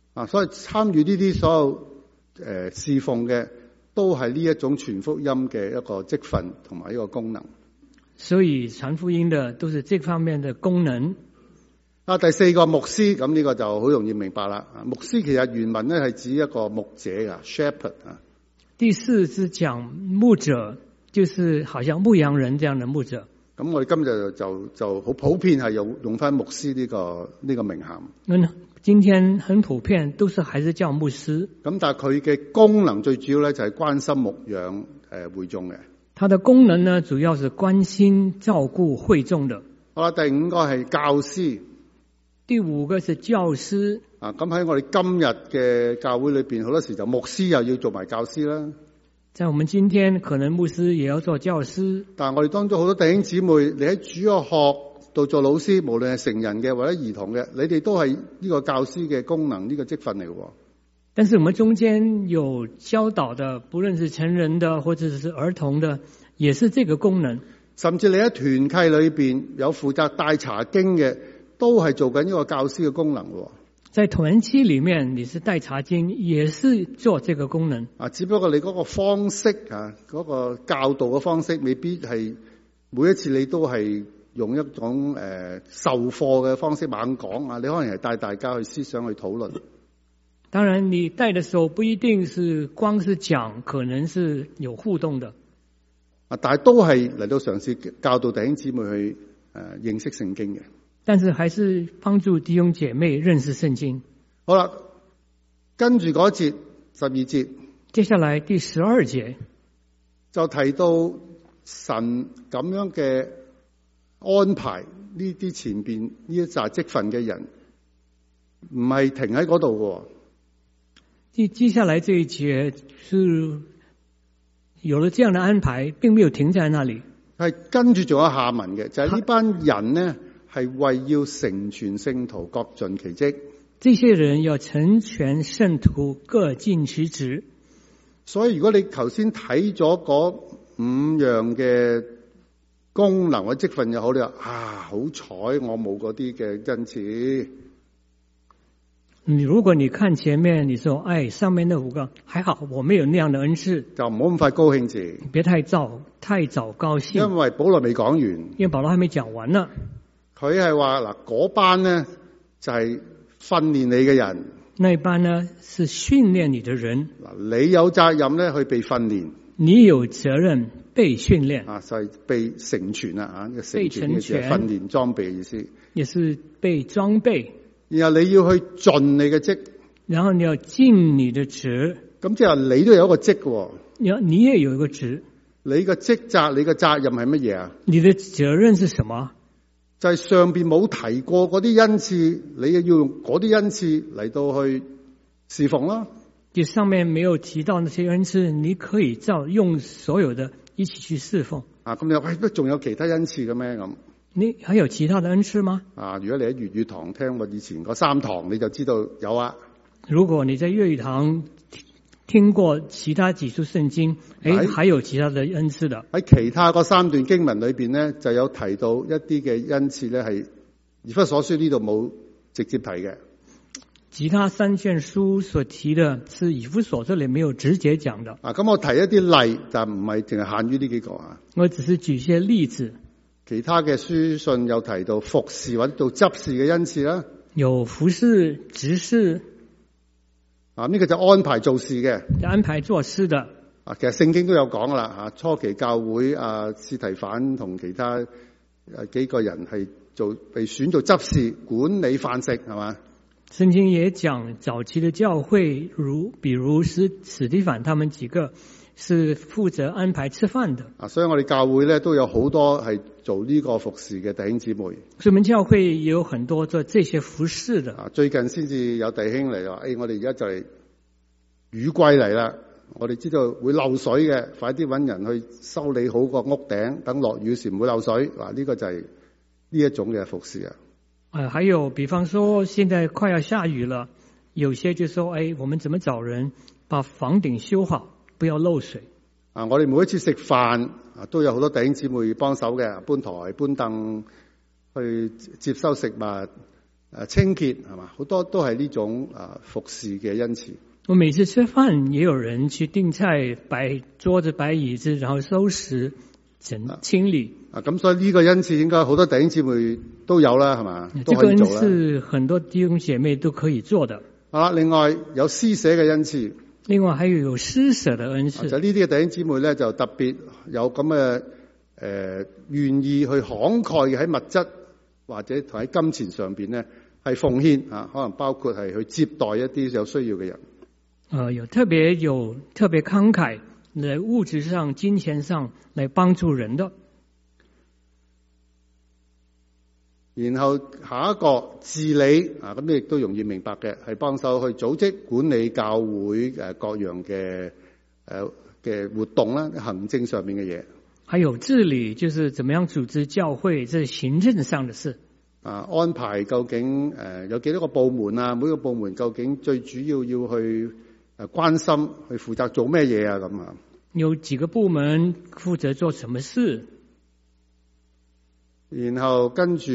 啊，所以參與呢啲所有誒、呃、侍奉嘅，都係呢一種傳福音嘅一個職分同埋一個功能。 所以傳福音的都是這方面的功能。 啊，第四個牧師，咁呢個就好容易明白啦。牧師其實原文咧係指一個牧者噶 ，shepherd 啊。第四是講牧者，就是好像牧羊人這樣的牧者。 咁我哋今日就就好普遍係用用翻牧師呢、這個呢、這個名銜。 嗯，今天很普遍，都是還是叫牧師。 咁但係佢嘅功能最主要咧就係關心牧養誒會眾嘅。 它的功能呢，主要是關心照顧會眾的。 好啦，第五個係教師。 第五個是教師。 啊，咁喺我哋今日嘅教會裏邊，好多時就牧師又要做埋教師啦。 在我們今天，可能牧師也要做教師。 但係我哋當中好多弟兄姊妹，你喺主日學度做老師，無論係成人嘅或者兒童嘅，你哋都係呢個教師嘅功能，呢個職分嚟嘅。 但是我們中間有教導的，不論是成人的或者是兒童的，也是這個功能。甚至你喺團契裏邊有負責帶查經嘅，都係做緊呢個教師嘅功能。在團契裏面，你是帶查經，也是做這個功能。啊，只不過你嗰個方式啊，嗰個教導嘅方式，未必係每一次你都係用一種誒授課嘅方式猛講啊，你可能係帶大家去思想去討論。當然，你帶的時候不一定是光是講，可能是有互動的。啊，但係都係嚟到嘗試教導弟兄姊妹去誒認識聖經嘅。但是還是幫助弟兄姐妹認識聖經。好啦，跟住嗰節十二節，接下來第十二節就提到神咁樣嘅安排呢啲前邊呢一紮職份嘅人，唔係停喺嗰度嘅。接接下來這一節是有了這樣的安排，並沒有停在那裡，係跟住仲有下文嘅，就係、是、呢班人呢。係為要成全聖徒，各盡其職。這些人要成全聖徒，各盡其職。所以如果你頭先睇咗嗰五樣嘅功能或者職分又好，你話啊好彩我冇嗰啲嘅恩賜。你如果你看前面，你說哎上面那五個還好，我沒有那樣的恩賜，就唔好咁快高興住，別太早太早高興。因為保羅未講完，因為保羅還沒講完呢。佢係話嗱，嗰班呢就係訓練你嘅人，那班呢是訓練你的人。嗱，你有責任咧去被訓練，你有責任被訓練啊，就係被成全啦啊，被成全，訓練裝備嘅意思，也是被裝備。然後你要去盡你嘅職，然後你要盡你的職。咁即係你都有一個職嘅，你你也有一個職，你嘅職責，你嘅責任係乜嘢啊？你的責任是什麼？就係上邊冇提過嗰啲恩賜，你要用嗰啲恩賜嚟到去侍奉啦。就上面沒有提到那些恩賜，你可以照用所有的一起去侍奉。啊，咁你話喂，都仲有其他恩賜嘅咩？咁你還有其他的恩賜嗎？啊，如果你喺粵語堂聽我以前嗰三堂，你就知道有啊。如果你在粵語堂聽過其他幾處聖經，誒，還有其他的恩賜的。喺其他嗰三段經文裏邊咧，就有提到一啲嘅恩賜咧，係以弗所書呢度冇直接提嘅。其他三卷書所提的，是以弗所這裏沒有直接講的。啊，咁我提一啲例，但唔係淨係限於呢幾個啊。我只是舉一些例子。其他嘅書信有提到服侍或者做執事嘅恩賜啦。有服侍、執事。啊！呢、這個就安排做事嘅，安排做事的。啊，其實聖經都有講噶啦。吓，初期教會啊，司提反同其他誒幾個人係做被選做執事，管理飯食，係嘛？聖經也講早期的教會，如比如是司提反他們幾個是負責安排吃飯的。啊，所以我哋教會咧都有好多係做呢個服侍嘅弟兄姊妹。所以我們教會也有很多做這些服侍的。啊，最近先至有弟兄嚟話，誒，我哋而家就係雨季嚟啦，我哋知道會漏水嘅，快啲搵人去修理好個屋頂，等落雨時唔會漏水。嗱，呢個就係呢一種嘅服侍啊。誒，還有，比方說，現在快要下雨了，有些就說，誒，我們怎麼找人把房頂修好，不要漏水。啊，我哋每一次食飯啊，都有好多弟兄姊妹幫手嘅，搬台搬凳去接收食物， 誒清潔係嘛，好多都係呢種啊服侍嘅恩賜。 我每次吃飯，也有人去訂菜、擺桌子、擺椅子，然後收拾、整清理。 啊，咁所以呢個恩賜應該好多弟兄姊妹都有啦，係嘛，都這個恩可以做啦。 賜很多弟兄姐妹都可以做的。 好啦，另外有施捨嘅恩賜， 另外還有有施捨的恩賜。 就呢啲嘅弟兄姊妹咧，就特別有咁嘅誒願意去慷慨嘅喺物質或者同喺金錢上邊咧係奉獻啊，可能包括係去接待一啲有需要嘅人。 呃，有特別有特別慷慨，在物質上、金錢上來幫助人的。 然後下一個治理啊，咁你亦都容易明白嘅，係幫手去組織管理教會誒各樣嘅誒嘅活動啦，行政上面嘅嘢。 還有治理，就是怎麼樣組織教會，這是行政上的事。 啊，安排究竟誒有幾多個部門啊？每個部門究竟最主要要去誒關心，去負責做咩嘢啊？咁啊， 有幾個部門負責做什麼事？ 然後跟住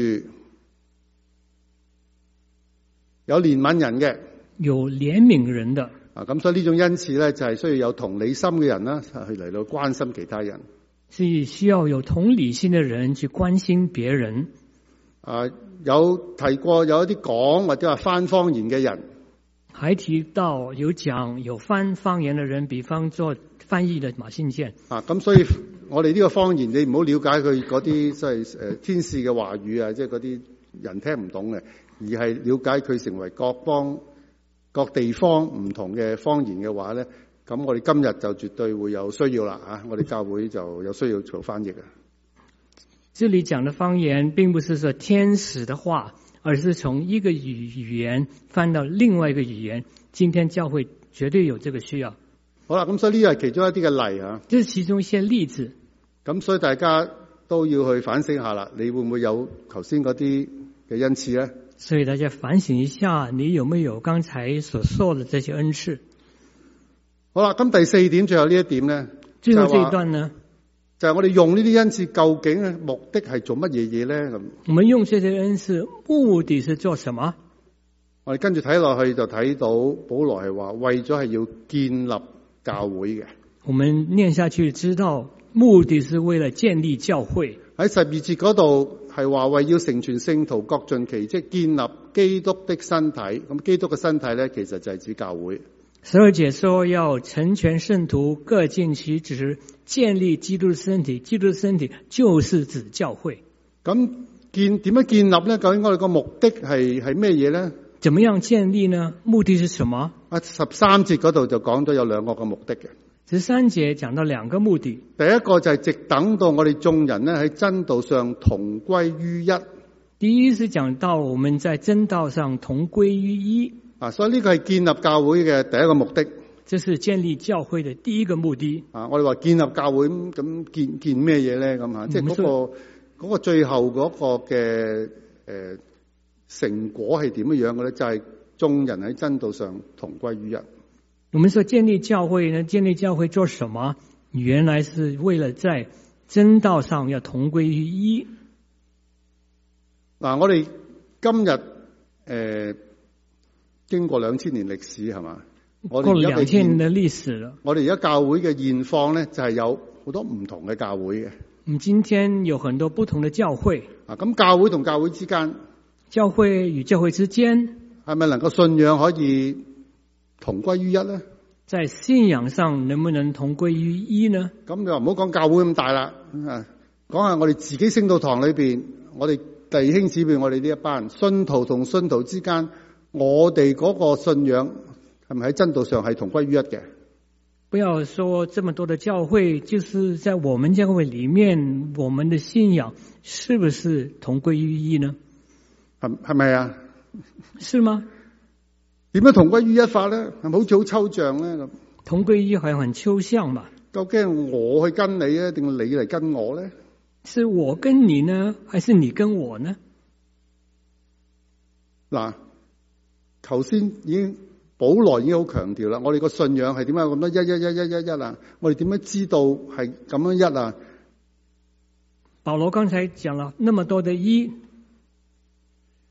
有憐憫人嘅， 有憐憫人的啊，咁所以呢種恩賜咧就係需要有同理心嘅人啦，去嚟到關心其他人。 是需要有同理心的人去關心別人。 啊，有提過有一啲講或者話翻方言嘅人， 還提到有講有翻方言的人，比方做翻譯的馬信健。 啊，咁所以我哋呢個方言，你唔好了解佢嗰啲即係誒天使嘅話語啊，即係嗰啲人聽唔懂嘅，而係了解佢成為各邦各地方唔同嘅方言嘅話咧，咁我哋今日就絕對會有需要啦啊！我哋教會就有需要做翻譯啊。 這裏講的方言並不是說天使的話，而是從一個語語言翻到另外一個語言。今天教會絕對有這個需要。 好啦，咁所以呢個係其中一啲嘅例啊。 這是其中一些例子。 咁所以大家都要去反省下啦，你會唔會有頭先嗰啲嘅恩賜咧？ 所以大家反省一下，你有沒有剛才所說的這些恩賜？ 好啦，咁第四點，最後呢一點咧， 最後這一段呢， 就係我哋用呢啲恩賜，究竟嘅目的係做乜嘢嘢咧？咁我們用這些恩賜目的是做什麼？ 我哋跟住睇落去就睇到保羅係話，為咗係要建立教會嘅。 我們念下去知道，目的是為了建立教會。 喺十二節嗰度係話，為要成全聖徒，各盡其職，建立基督的身體。咁基督嘅身體咧，其實就係指教會。 十二節說要成全聖徒，各盡其職，建立基督的身體。基督的身體就是指教會。 咁建點樣建立咧？究竟我哋個目的係係咩嘢咧？ 怎麼樣建立呢？目的是什麼？ 啊，十三節嗰度就講咗有兩個嘅目的嘅。 十三節講到兩個目的。 第一個就係直等到我哋眾人咧喺真道上同歸於一。 第一是講到我們在真道上同歸於一。 啊，所以呢個係建立教會嘅第一個目的。 這是建立教會的第一個目的。 啊，我哋話建立教會咁建建咩嘢咧？咁啊，即係嗰個嗰個最後嗰個嘅誒成果係點樣樣嘅咧？就係眾人喺真道上同歸於一。 我們說建立教會呢？建立教會做什麼？原來是為了在真道上要同歸於一。 嗱，我哋今日誒經過兩千年歷史係嘛？我哋過了兩千年的歷史了。 我哋而家教會嘅現況咧，就係有好多唔同嘅教會嘅。 我們今天有很多不同的教會。 啊，咁教會同教會之間， 教會與教會之間， 係咪能夠信仰可以同歸於一咧？ 在信仰上能不能同歸於一呢？ 咁你話唔好講教會咁大啦，啊，講下我哋自己聖道堂裏邊，我哋弟兄姊妹，我哋呢一班信徒同信徒之間，我哋嗰個信仰係咪喺真道上係同歸於一嘅？ 不要說這麼多的教會，就是在我們教會裏面，我們的信仰是不是同歸於一呢？ 係係咪啊？ 是嗎？ 點樣同歸於一法咧？係咪好似好抽象咧？咁同歸於一好像很抽象嘛？ 究竟我去跟你啊，定你嚟跟我咧？ 是我跟你呢，還是你跟我呢？ 嗱，頭先已經保羅已經好強調啦，我哋個信仰係點解咁多一一一一一一啊？我哋點樣知道係咁樣一啊？ 保羅剛才講了那麼多的一， 一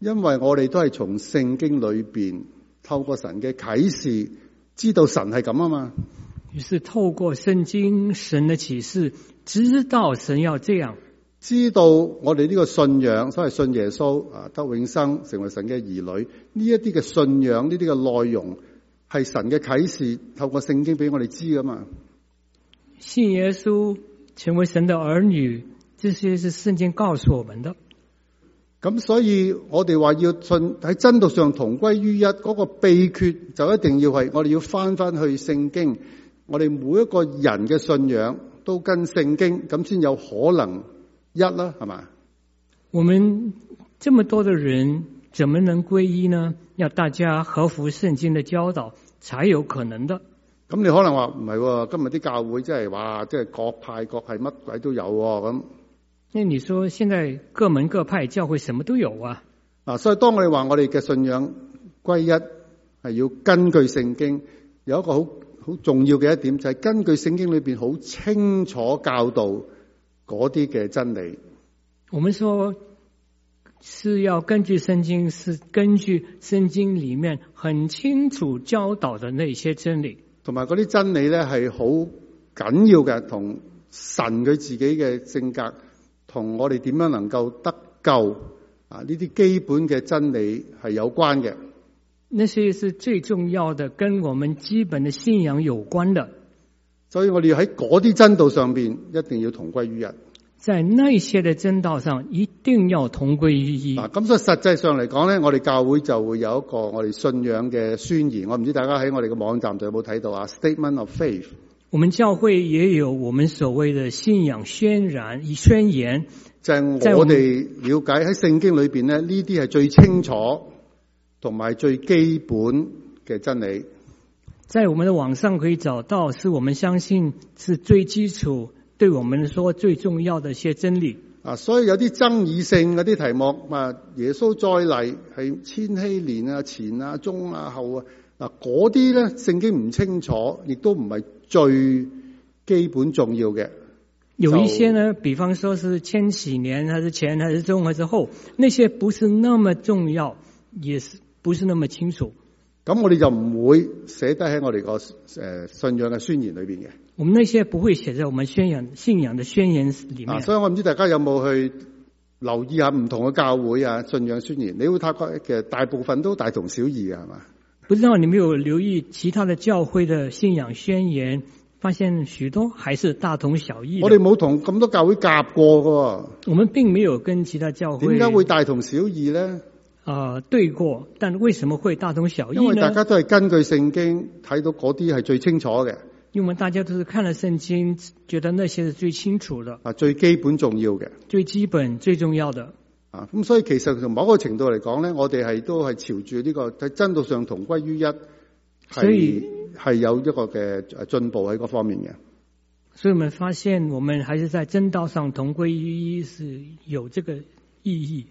因為我哋都係從聖經裏邊透過神嘅啟示，知道神係咁啊嘛。 於是透過聖經神的啟示，知道神要這樣， 知道我哋呢個信仰，所謂信耶穌啊，得永生，成為神嘅兒女，呢一啲嘅信仰，呢啲嘅內容係神嘅啟示，透過聖經俾我哋知噶嘛。 信耶穌成為神的兒女，這些是聖經告訴我們的。 咁所以我哋話要信喺真道上同歸於一，嗰個秘訣就一定要係我哋要翻翻去聖經，我哋每一個人嘅信仰都跟聖經，咁先有可能一啦，係嘛？ 我們這麼多的人，怎麼能歸一呢？要大家合乎聖經的教導，才有可能的。 咁你可能話唔係，今日啲教會真係話，即係各派各係乜鬼都有咁。 那你說現在各門各派教會什麼都有啊？ 啊，所以當我哋話我哋嘅信仰歸一，係要根據聖經，有一個好好重要嘅一點就係、是、根據聖經裏邊好清楚教導嗰啲嘅真理。 我們說是要根據聖經，是根據聖經裏面很清楚教導的那些真理， 同埋嗰啲真理咧係好緊要嘅，同神佢自己嘅性格，同我哋點樣能夠得救啊，呢啲基本嘅真理係有關嘅。 那些是最重要的，跟我們基本的信仰有關的。 所以我哋要喺嗰啲真道上邊一定要同歸於一。 在那些的真道上一定要同歸於一。 嗱，咁所以實際上嚟講咧，我哋教會就會有一個我哋信仰嘅宣言。我唔知大家喺我哋嘅網站就有冇睇到啊 ？Statement of Faith。 我們教會也有我們所謂的信仰宣然宣言， 就係我哋了解喺聖經裏邊咧，呢啲係最清楚同埋最基本嘅真理。 在我們的網上可以找到，是我們相信是最基礎，對我們說最重要的一些真理。 啊，所以有啲爭議性嗰啲題目，啊，耶穌再嚟係千禧年啊、前啊、中啊、後啊，嗱嗰啲咧聖經唔清楚，亦都唔係最基本重要嘅。 有一些呢，比方說是千禧年，還是前，還是中，還是後，那些不是那麼重要，也是不是那麼清楚。 咁我哋就唔會寫低喺我哋個誒信仰嘅宣言裏邊嘅。 我們那些不會寫在我們宣揚信仰的宣言裏面。 啊，所以我唔知大家有冇去留意下唔同嘅教會啊信仰宣言，你會發覺其實大部分都大同小異嘅，係嘛？ 不知道你沒有留意其他的教會的信仰宣言，發現許多還是大同小異。 我哋冇同咁多教會夾過㗎。 我們並沒有跟其他教會。 點解會大同小異咧？ 啊、呃，對過，但為什麼會大同小異呢？ 因為大家都係根據聖經睇到嗰啲係最清楚嘅。 因為大家都是看了聖經，覺得那些是最清楚的， 啊，最基本重要嘅， 最基本最重要的。 啊，咁所以其實從某個程度嚟講咧，我哋係都係朝住呢個喺真道上同歸於一， 所以係有一個嘅進步喺嗰方面嘅。 所以我們發現，我們還是在真道上同歸於一，是有這個意義。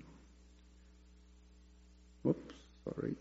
Oops, sorry。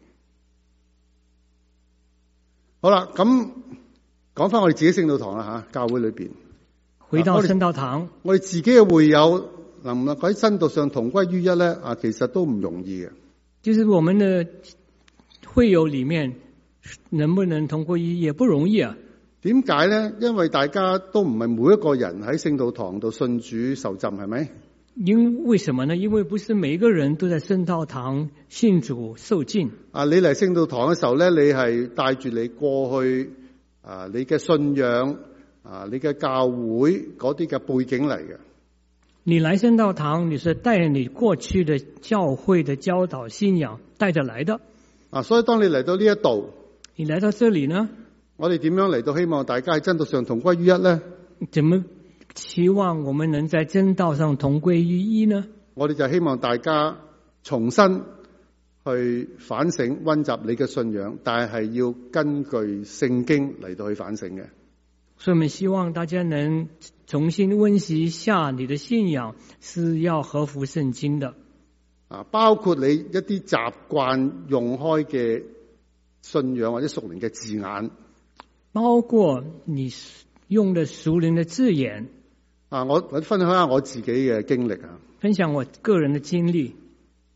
好啦，咁。講翻我哋自己聖道堂啦吓，教會裏邊回到聖道堂， 我哋自己嘅會友能唔能夠喺真道上同歸於一咧？啊，其實都唔容易嘅。 就是我們的會友裏面能不能同歸於一，也不容易啊。 點解咧？因為大家都唔係每一個人喺聖道堂度信主受浸，係咪？ 因為什麼呢？因為不是每一個人都在聖道堂信主受浸。啊， 你嚟聖道堂嘅時候咧，你係帶住你過去。啊！你嘅信仰啊，你嘅教會嗰啲嘅背景嚟嘅。 你來聖道堂，你是帶你過去的教會的教導信仰帶着來的。 啊，所以當你嚟到呢一度， 你來到這裡呢？ 我哋點樣嚟到希望大家喺真道上同歸於一呢？ 怎麼期望我們能在真道上同歸於一呢？ 我哋就希望大家重新去反省溫習你嘅信仰，但係要根據聖經嚟到去反省嘅。 所以我們希望大家能重新溫習一下你的信仰，是要合乎聖經的。 啊，包括你一啲習慣用開嘅信仰或者屬靈嘅字眼， 包括你用的屬靈的字眼。啊， 我我分享下我自己嘅經歷啊， 分享我個人的經歷。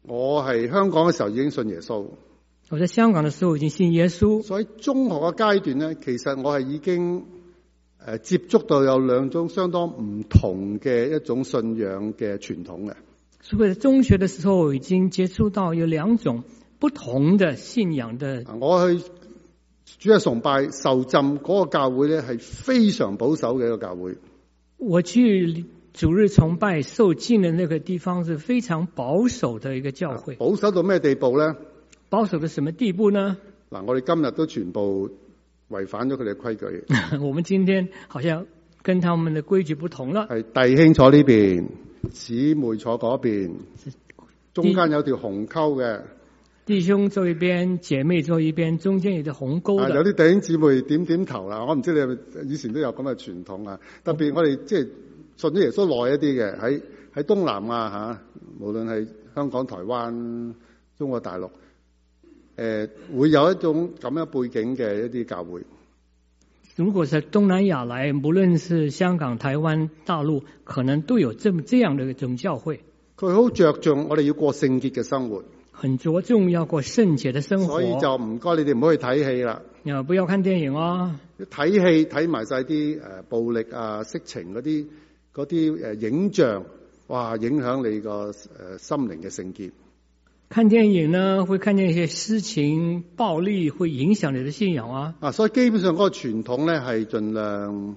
我係香港嘅時候已經信耶穌， 我在香港的時候已經信耶穌， 所以喺中學嘅階段咧，其實我係已經誒接觸到有兩種相當唔同嘅一種信仰嘅傳統嘅。 所以在中學的時候已經接觸到有兩種不同的信仰的。 我去主日崇拜受浸嗰個教會咧，係非常保守嘅一個教會。 我去主日崇拜受浸的那個地方是非常保守的一個教會。 保守到咩地步咧？ 保守到什麼地步呢？ 嗱，我哋今日都全部違反咗佢哋嘅規矩。 我們今天好像跟他們的規矩不同了。 係弟兄坐呢邊，姊妹坐嗰邊，中間有條紅溝嘅。 弟兄坐一邊，姐妹坐一邊，中間有條紅溝的。 有啲弟兄姊妹點點頭啦，我唔知你係咪以前都有咁嘅傳統啊。特別我哋即係信咗耶穌耐一啲嘅，喺喺東南亞嚇，無論係香港、台灣、中國大陸，誒、呃、會有一種咁樣背景嘅一啲教會。 如果是東南亞來，無論是香港、台灣、大陸，可能都有這麼這樣的一種教會。 佢好着重我哋要過聖潔嘅生活。 很着重要過聖潔的生活， 所以就唔該你哋唔好去睇戲啦。 啊，不要看電影啊！ 睇戲睇埋晒啲誒暴力啊、色情嗰啲嗰啲誒影像，哇！影響你個誒心靈嘅聖潔。 看電影呢，會看見一些私情、暴力，會影響你的信仰啊！ 啊，所以基本上嗰個傳統咧係盡量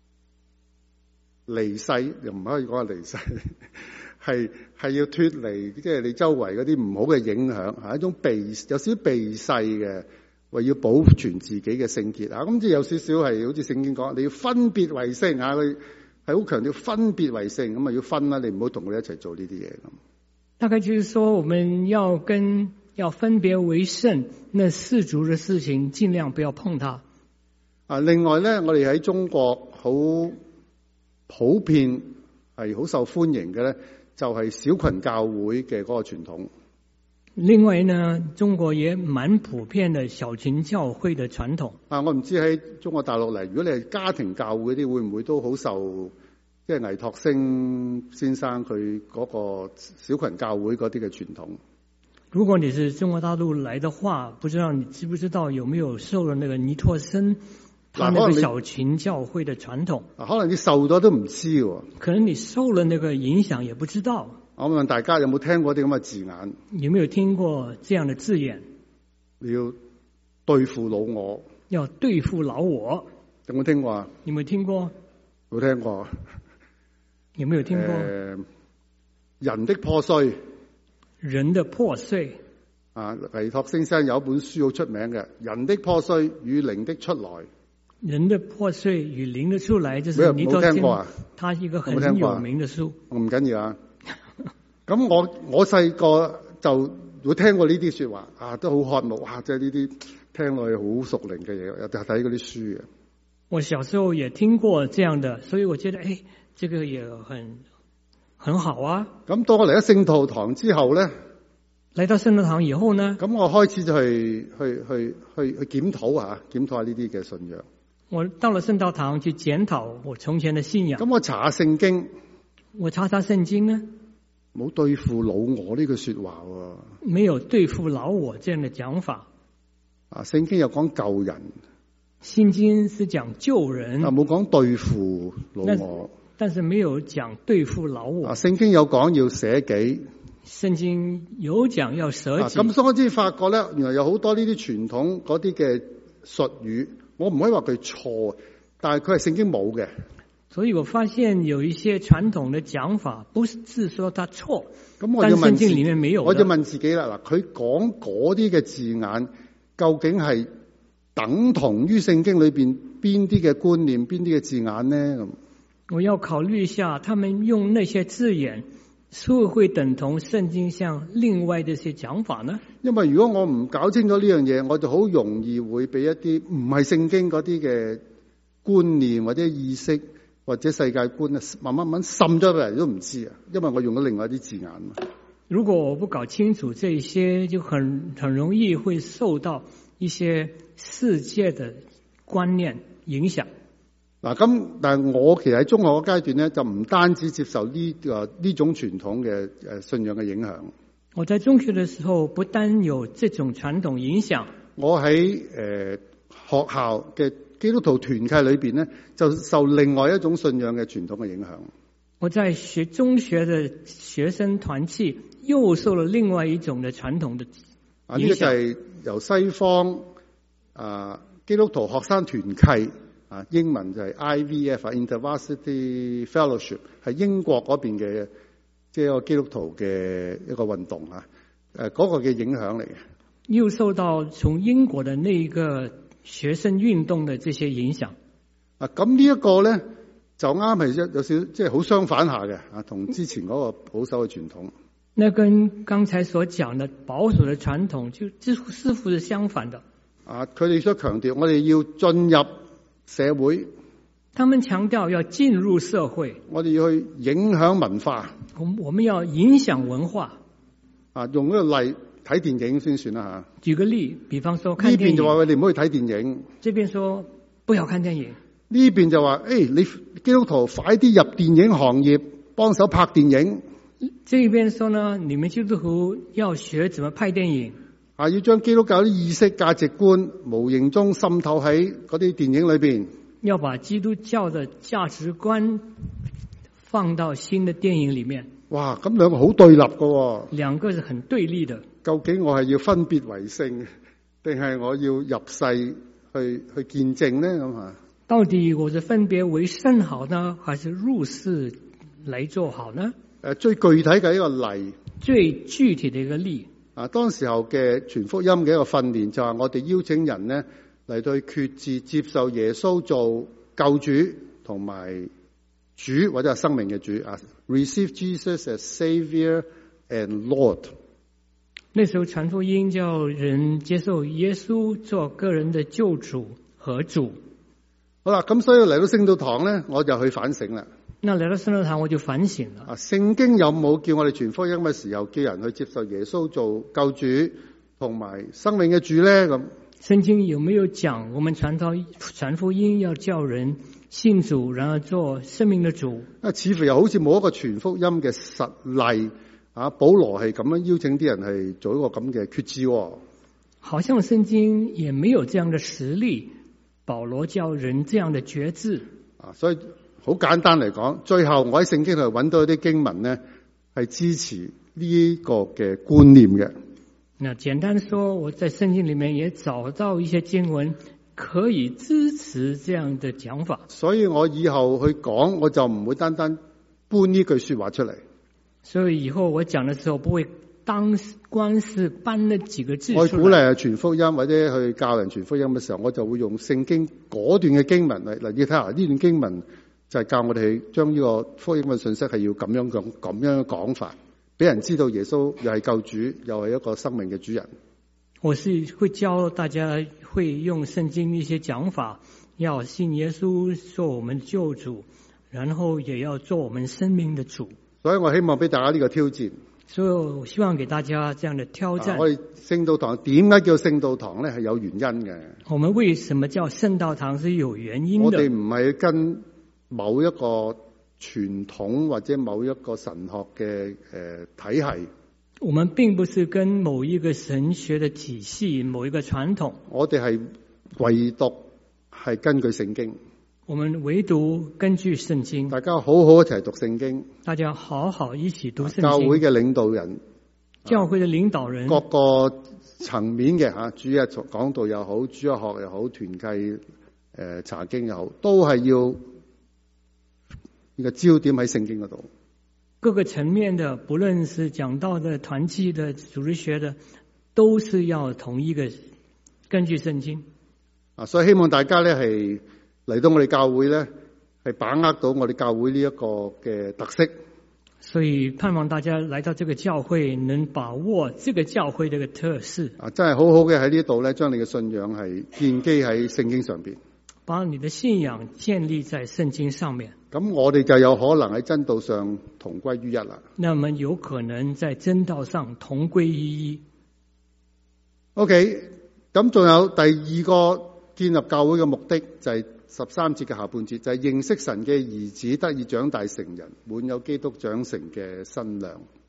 離世，又唔可以講係離世。係係要脫離，即係你周圍嗰啲唔好嘅影響，係一種避有少少避世嘅，為要保存自己嘅聖潔啊！咁即係有少少係好似聖經講，你要分別為聖啊！佢係好強調分別為聖，咁啊要分啦，你唔好同佢哋一齊做呢啲嘢咁。 大概就是說，我們要跟要分別為聖，那世俗嘅事情盡量不要碰它。 啊，另外咧，我哋喺中國好普遍係好受歡迎嘅咧。就係小群教會嘅嗰個傳統。 另外呢，中國也蠻普遍的小群教會的傳統。啊， 我唔知喺中國大陸嚟，如果你係家庭教會啲，會唔會都好受即係倪柝聲先生佢嗰個小群教會嗰啲嘅傳統？ 如果你是中國大陸來的話，不知道你知不知道有沒有受了那個倪柝聲他那個小群教會的傳統？ 可能你受咗都唔知喎。 可能你受了那個影響也不知道。 我問大家有冇聽過啲咁嘅字眼？ 有沒有聽過這樣的字眼？ 你要對付老我。 要對付老我。 有冇聽過啊？ 有冇聽過？ 冇聽過。 有沒有聽過？ 呃、人的破碎。 人的破碎。 啊，倪柝聲先生有一本書好出名嘅《人的破碎與靈的出來》。 人的破碎與靈的出來，就是倪柝聲，他一個很有名的書。 我唔緊要啊。咁我我細個就會聽過呢啲說話啊，都好渴慕啊，即係呢啲聽落去好屬靈嘅嘢，有睇嗰啲書嘅。 我小時候也聽過這樣的，所以我覺得誒，這個也很很好啊。咁當我嚟咗聖道堂之後咧， 嚟到聖道堂以後呢， 咁我開始就去去去去去檢討啊，檢討下呢啲嘅信仰。 我到了聖道堂去檢討我從前的信仰。 咁我查下聖經， 我查查聖經呢， 冇對付老我呢句說話喎。 沒有對付老我這樣的講法。 啊，聖經又講救人。 聖經是講救人， 啊冇講對付老我。 但是沒有講對付老我。 啊，聖經有講要捨己。 聖經有講要捨己。 咁、啊、所以我先發覺咧，原來有好多呢啲傳統嗰啲嘅術語。我唔可以話佢錯，但係佢係聖經冇嘅。 所以我發現有一些傳統嘅講法，不是說它錯， 咁我要問聖經裡面沒有。 我就問自己啦，嗱，佢講嗰啲嘅字眼，究竟係等同於聖經裏邊邊啲嘅觀念、邊啲嘅字眼呢？咁我要考慮一下，他們用那些字眼，是會會等同聖經上另外的一些講法呢？ 因為如果我唔搞清楚呢樣嘢，我就好容易會俾一啲唔係聖經嗰啲嘅觀念或者意識或者世界觀啊，慢慢慢滲咗入嚟都唔知啊，因為我用咗另外一啲字眼。 如果我不搞清楚這些，就很很容易會受到一些世界的觀念影響。 嗱，咁但係我其實喺中學嘅階段咧，就唔單止接受呢個呢種傳統嘅誒信仰嘅影響。 我在中學的時候，不單有這種傳統影響， 我喺誒、呃、學校嘅基督徒團契裏邊咧，就受另外一種信仰嘅傳統嘅影響。 我在學中學的學生團契，又受了另外一種的傳統的啊，呢個就係由西方啊基督徒學生團契啊，英文就係 I V F 啊 ，InterVarsity Fellowship， 係英國嗰邊嘅。即係一個基督徒嘅一個運動啊，誒嗰個嘅影響嚟嘅。 又受到從英國的那一個學生運動的這些影響。 啊，咁呢一個咧就啱係有有少即係好相反下嘅啊，同之前嗰個保守嘅傳統。 那跟剛才所講的保守的傳統就似乎是相反的。 啊，佢哋所強調我哋要進入社會。 他們強調要進入社會， 我哋要去影響文化。 我我們要影響文化。 啊，用一個例睇電影先算啦嚇。 舉個例，比方說看電影。 呢邊就話你唔好去睇電影。 這邊說不要看電影。 呢邊就話，誒、哎，你基督徒快啲入電影行業，幫手拍電影。 這邊說呢，你們基督徒要學怎麼拍電影。 啊，要將基督教啲意識價值觀無形中滲透喺嗰啲電影裏邊。 要把基督教的價值觀放到新的電影裏面。 哇，咁兩個好對立嘅喎。 兩個是很對立的。 究竟我係要分別為聖，定係我要入世去去見證呢？咁啊？ 到底我是分別為聖好呢，還是入世來做好呢？ 誒，最具體嘅一個例。 最具體的一個例。啊， 當時候嘅傳福音嘅一個訓練就係我哋邀請人呢。嚟到去決志接受耶穌做救主同埋主或者係生命嘅主啊 ，receive Jesus as Savior and Lord。 那時候傳福音叫人接受耶穌做個人的救主和主。 好啦，咁所以嚟到聖道堂咧，我就去反省啦。 那嚟到聖道堂我就反省了。啊， 聖經有冇叫我哋傳福音嘅時候，叫人去接受耶穌做救主同埋生命嘅主咧？咁？ 聖經有沒有講我們傳道傳福音要叫人信主，然後做生命的主？ 啊，似乎又好似冇一個傳福音嘅實例啊！保羅係咁樣邀請啲人係做一個咁嘅決志。 好像聖經也沒有這樣的實例，保羅叫人這樣的決志。 啊，所以好簡單嚟講，最後我喺聖經度揾到一啲經文呢，係支持呢個嘅觀念嘅。 那簡單說，我在聖經裏面也找到一些經文可以支持這樣的講法。 所以我以後去講，我就唔會單單搬呢句說話出嚟。 所以以後我講的時候，不會當光是搬那幾個字出來。 我鼓勵傳福音或者去教人傳福音嘅時候，我就會用聖經嗰段嘅經文嚟嚟，你睇下呢段經文就係教我哋去將呢個福音嘅信息係要咁樣講，咁樣嘅講法。俾人知道耶穌又係救主，又係一個生命嘅主人。 我是會教大家會用聖經一些講法，要信耶穌做我們救主，然後也要做我們生命的主。 所以我希望俾大家呢個挑戰。 所以我希望給大家這樣的挑戰。 啊、我哋聖道堂點解叫聖道堂咧？係有原因嘅。 我們為什麼叫聖道堂是有原因的？ 我哋唔係跟某一個傳統或者某一個神學嘅誒體系， 我們並不是跟某一個神學的體系、某一個傳統。 我哋係唯獨係根據聖經。 我們唯獨根據聖經。 大家好好一齊讀聖經。 大家好好一起讀聖經。 教會嘅領導人， 教會嘅領導人， 各個層面嘅吓，主日講道又好，主日學又好，團契誒查經又好，都係要。呢個焦點喺聖經嗰度， 各個層面的，不論是講道的、團契的、主日學的，都是要同一個根據聖經。 啊，所以希望大家咧係嚟到我哋教會咧，係把握到我哋教會呢一個嘅特色。 所以盼望大家來到這個教會，能把握這個教會嘅特色。 啊，真係好好嘅喺呢度咧，將你嘅信仰係建基喺聖經上邊。 把你的信仰建立在聖經上面， 咁我哋就有可能喺真道上同歸於一啦。 那麼有可能在真道上同歸於一。 OK，咁仲有第二個建立教會嘅目的就係十三節嘅下半節，就係認識神嘅兒子得以長大成人，滿有基督長成嘅身量。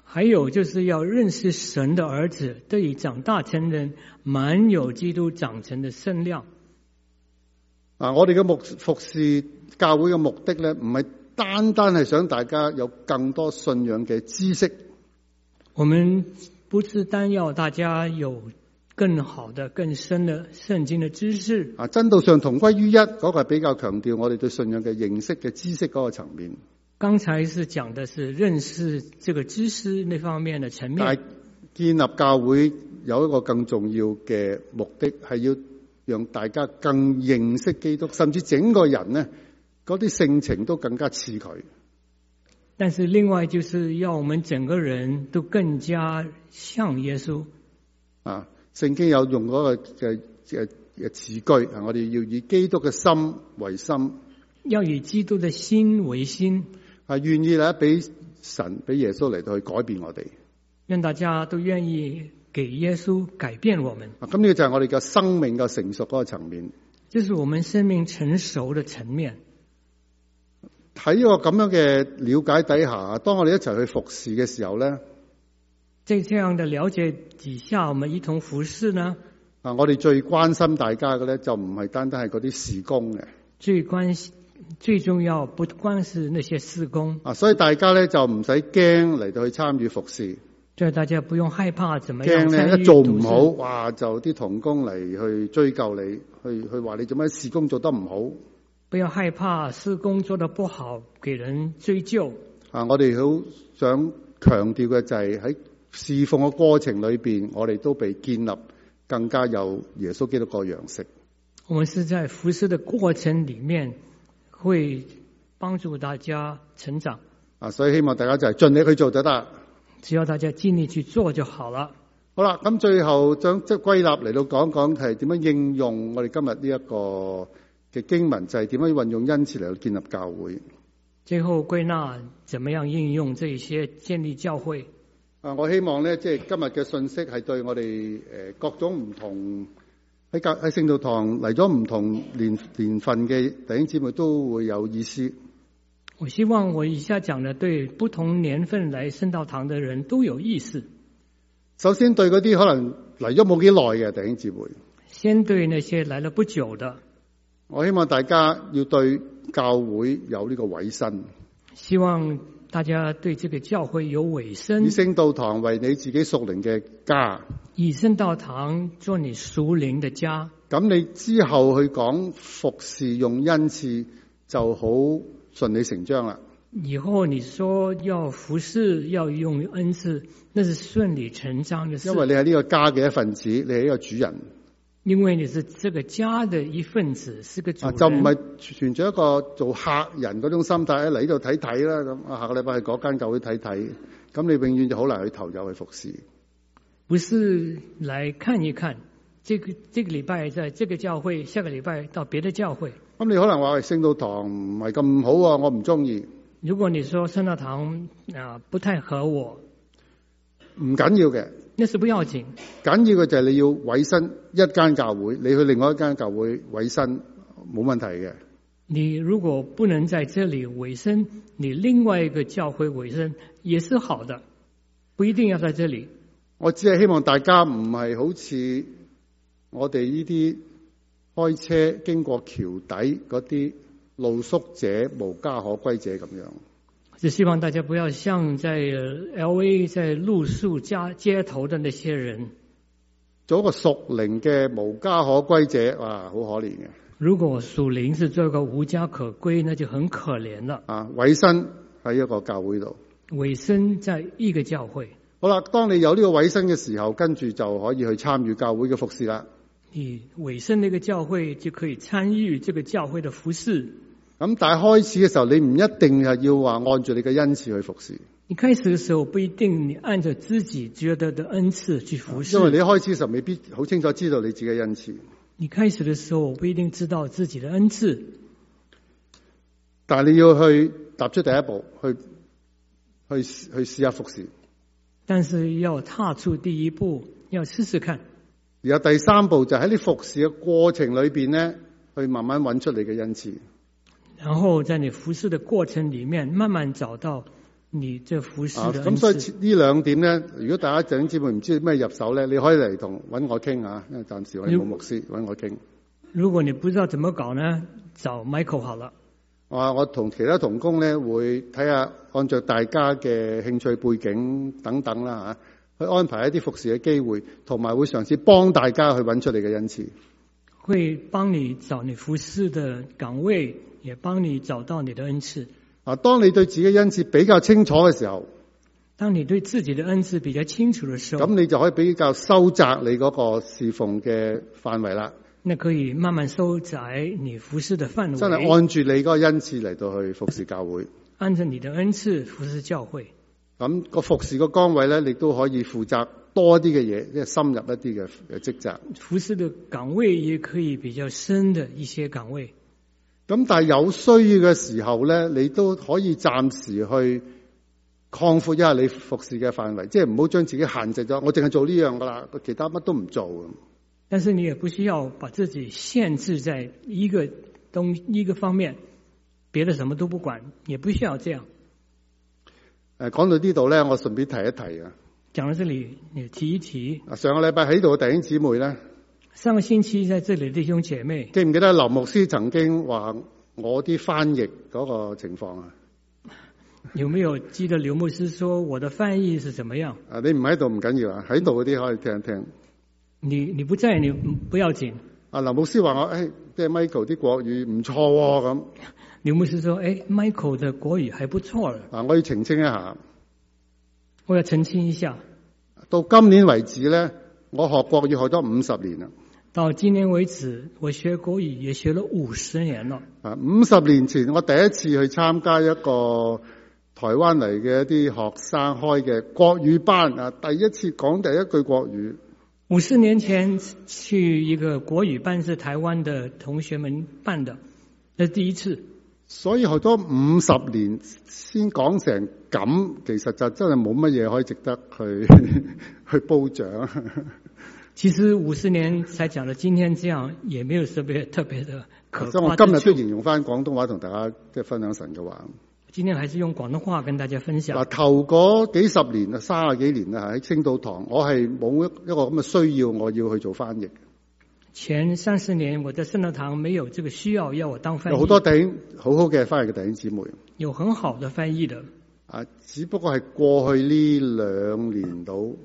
还有就是要认識神的兒子，得以長大成人，滿有基督長成的身量。 啊，我哋嘅目服侍教會嘅目的咧，唔係單單係想大家有更多信仰嘅知識。 我們不是單要大家有更好的、更深的聖經的知識。 啊，真道上同歸於一，嗰、那個係比較強調我哋對信仰嘅認識嘅知識嗰個層面。 剛才是講的是認識這個知識那方面的層面。 但係建立教會有一個更重要嘅目的，係要讓大家更認識基督，甚至整個人呢，嗰啲性情都更加似佢。 但是另外就是要我們整個人都更加像耶穌。 啊，聖經有用嗰個嘅嘅嘅詞句，啊，我哋要以基督嘅心為心， 要以基督的心為心， 係願意咧俾神俾耶穌嚟到去改變我哋， 讓大家都願意給耶穌改變我們。 啊，咁呢個就係我哋嘅生命嘅成熟嗰個層面。 這是我們生命成熟的層面。 喺呢個咁樣嘅了解底下，當我哋一齊去服侍嘅時候咧， 在這樣的了解底下，我們一同服侍呢？ 啊，我哋最關心大家嘅咧，就唔係單單係嗰啲事工嘅。 最關最重要不光是那些事工啊，所以大家咧就唔使驚嚟到去參與服侍。 所以大家不用害怕，怎麼樣驚咧一做唔好，哇就啲同工嚟去追究你，去去話你做咩事工做得唔好。 不要害怕事工做得不好，給人追究。 啊，我哋好想強調嘅就係喺侍奉嘅過程裏邊，我哋都被建立更加有耶穌基督個樣式。 我們是在服侍的過程裏面，會幫助大家成長。 啊，所以希望大家就係盡力去做就得。 只要大家盡力去做就好了。 好啦，咁最後將即係歸納嚟到講講係點樣應用我哋今日呢一個嘅經文，就係點樣運用恩賜嚟到建立教會。 最後歸納，怎麼樣應用這些建立教會？ 啊，我希望咧，即係今日嘅信息係對我哋誒各種唔同喺教喺聖道堂嚟咗唔同年年份嘅弟兄姊妹都會有意思。 我希望我以下講的對不同年份來聖道堂的人都有意思。 首先對嗰啲可能嚟咗冇幾耐嘅弟兄姊妹， 先對那些來了不久的， 我希望大家要對教會有呢個委身。 希望大家對這個教會有委身， 以聖道堂為你自己屬靈嘅家， 以聖道堂做你屬靈的家。 咁你之後去講服侍用恩賜就好順理成章啦。 以後你說要服侍要用恩賜，那是順理成章的事。 因為你係呢個家嘅一份子，你係一個主人。 因為你是這個家的一份子，是個主人。 啊、就唔係存在一個做客人嗰種心態，嚟呢度睇睇啦，咁啊下個禮拜去嗰間教會睇睇，咁你永遠就好難去投入去服侍。 不是來看一看，這個這個禮拜在這個教會，下個禮拜到別的教會。 咁你可能話聖道堂唔係咁好啊，我唔中意。 如果你說聖道堂啊不太合我， 唔緊要嘅， 那是不要緊。 緊要嘅就係你要委身一間教會，你去另外一間教會委身冇問題嘅。 你如果不能在這裡委身，你另外一個教會委身也是好的，不一定要在這裡。 我只係希望大家唔係好似我哋呢啲開車經過橋底嗰啲露宿者、無家可歸者咁樣。 只希望大家不要像在 L A 在露宿街街頭的那些人， 做一個屬靈嘅無家可歸者，哇，好可憐嘅。 如果屬靈是做一個無家可歸，那就很可憐了。 啊，委身喺一個教會度， 委身在一個教會。 好啦，當你有呢個委身嘅時候，跟住就可以去參與教會嘅服侍啦。 你委身那個教會就可以參與這個教會的服侍。 咁但係開始嘅時候，你唔一定係要話按住你嘅恩賜去服侍。 你開始嘅時候不一定你按照自己覺得的恩賜去服侍， 因為你一開始嘅時候未必好清楚知道你自己嘅恩賜。 你開始嘅時候不一定知道自己的恩賜， 但係你要去踏出第一步，去去去試下服侍。 但是要踏出第一步，要試試看。 然後第三步就喺你服侍嘅過程裏邊咧，去慢慢揾出你嘅恩賜。 然後在你服侍的過程裏面，慢慢找到你這服侍啊， 的恩咁所以賜。 呢兩點咧，如果大家弟兄姊妹唔知咩入手咧，你可以嚟同揾我傾下，因為暫時我哋冇牧師揾我傾。 如果你不知道怎麼搞呢，找 Michael 好了。 啊，我同其他同工咧會睇下，按照大家嘅興趣背景等等啦嚇，去安排一啲服侍嘅機會，同埋會嘗試幫大家去揾出你嘅恩賜。 會幫你找你服侍的崗位，也幫你找到你的恩賜。 啊，當你對自己嘅恩賜比較清楚嘅時候， 當你對自己的恩賜比較清楚的時候， 咁你就可以比較收窄你嗰個侍奉嘅範圍啦。 那可以慢慢收窄你服侍的範圍， 真係按住你嗰個恩賜嚟到去服侍教會。 按照你的恩賜服侍教會。 咁個服侍個崗位咧，你都可以負責多啲嘅嘢，即係深入一啲嘅嘅職責。 服侍的崗位也可以比較深的一些崗位。 咁但係有需要嘅時候咧，你都可以暫時去擴闊一下你服侍嘅範圍，即係唔好將自己限制咗。我淨係做呢樣噶啦，其他乜都唔做。 但是你也不需要把自己限制在一個東一個方面，別的什麼都不管，也不需要這樣。 誒，講到呢度咧，我順便提一提啊。 講到這裡，你提一提。 上個禮拜喺度嘅弟兄姊妹咧， 上個星期在這裡弟兄姐妹， 記唔記得劉牧師曾經話我啲翻譯嗰個情況啊？ 有沒有記得劉牧師說我的翻譯是怎麼樣？ 啊，你唔喺度唔緊要啊，喺度嗰啲可以聽一聽。 你你不在，你不要緊。 啊，劉牧師話我誒，即係 Michael 啲國語唔錯喎咁。 劉牧師說：誒 ，Michael 的國語還不錯了。 啊，我要澄清一下。 我要澄清一下。 到今年為止咧，我學國語學咗五十年啦。 到今年為止，我學國語也學了五十年了。 啊，五十年前我第一次去參加一個台灣嚟嘅一啲學生開嘅國語班啊，第一次講第一句國語。 五十年前去一個國語班，是台灣的同學們辦的，那是第一次。 所以學咗五十年先講成咁，其實就真係冇乜嘢可以值得去去褒獎。 其實五十年才講到今天這樣，也沒有特別特別的可誇之處。 所以我今日都形容翻廣東話同大家即係分享神嘅話。 今天還是用廣東話跟大家分享。 嗱，頭嗰幾十年啊，三十幾年啊，喺青島堂，我係冇一個咁嘅需要，我要去做翻譯。 前三十年我在聖道堂沒有這個需要要我當翻譯。 有好多弟兄好好嘅翻譯嘅弟兄姊妹。 有很好的翻譯的。 啊，只不過係過去呢兩年到誒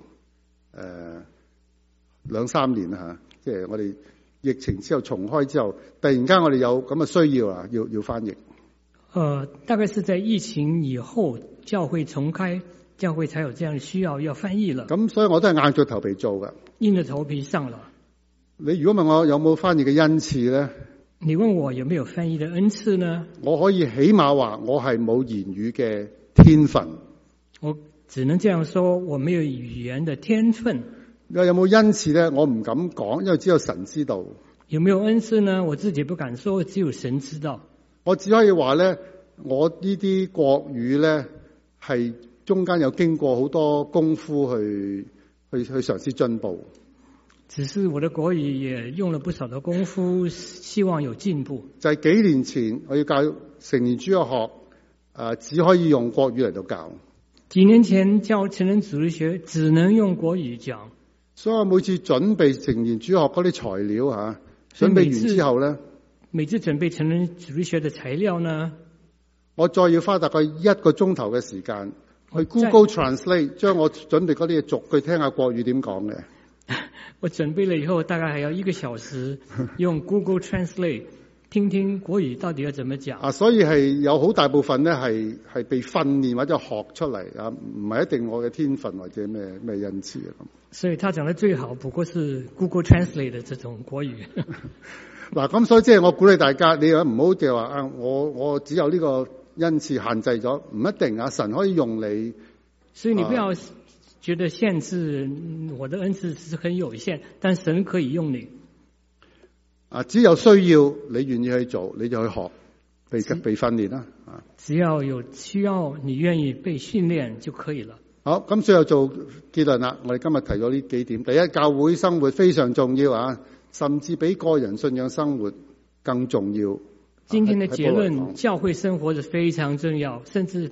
兩三年啊，即係我哋疫情之後重開之後，突然間我哋有咁嘅需要啊，要要翻譯。 呃，大概是在疫情以後，教會重開，教會才有這樣的需要要翻譯了。 咁所以我都係硬着頭皮做㗎。 硬着頭皮上了。 你如果問我有冇翻譯嘅恩賜咧？ 你問我有沒有翻譯的恩賜呢？ 我可以起碼話我係冇言語嘅天分。 我只能這樣說，我沒有語言的天分。 有有冇恩賜咧？我唔敢講，因為只有神知道。 有沒有恩賜呢？我自己不敢說，只有神知道。 我只可以話咧，我呢啲國語咧係中間有經過好多功夫去去去嘗試進步。 只是我的國語也用了不少的功夫，希望有進步。 就係幾年前我要教成年主日學，誒、呃、只可以用國語嚟到教。 幾年前教成人主日學只能用國語講， 所以我每次準備成年主日學嗰啲材料吓、啊，準備完之後咧。 每次準備成人主日學的材料呢， 我再要花大概一個鐘頭嘅時間去 Google Translate， 將我準備嗰啲嘢逐句聽下國語點講嘅。 我準備了以後，大概還要一個小時用 Google Translate 聽聽國語到底要怎麼講。 啊，所以係有好大部分咧係係被訓練或者學出嚟啊，唔係一定我嘅天分或者咩咩恩賜啊咁。所以他講得最好，不過是 Google Translate 的這種國語。 嗱，咁所以即係我鼓勵大家，你又唔好就係話啊，我我只有呢個恩賜限制咗，唔一定啊，神可以用你。 所以你不要覺得限制，我的恩賜是很有限，但神可以用你。 啊，只有需要你願意去做，你就去學，被被訓練啦。啊， 只要有需要，你願意被訓練就可以了。 好，咁最後做結論啦。我哋今日提咗呢幾點，第一，教會生活非常重要啊。甚至比個人信仰生活更重要。 今天的結論，教會生活是非常重要，甚至比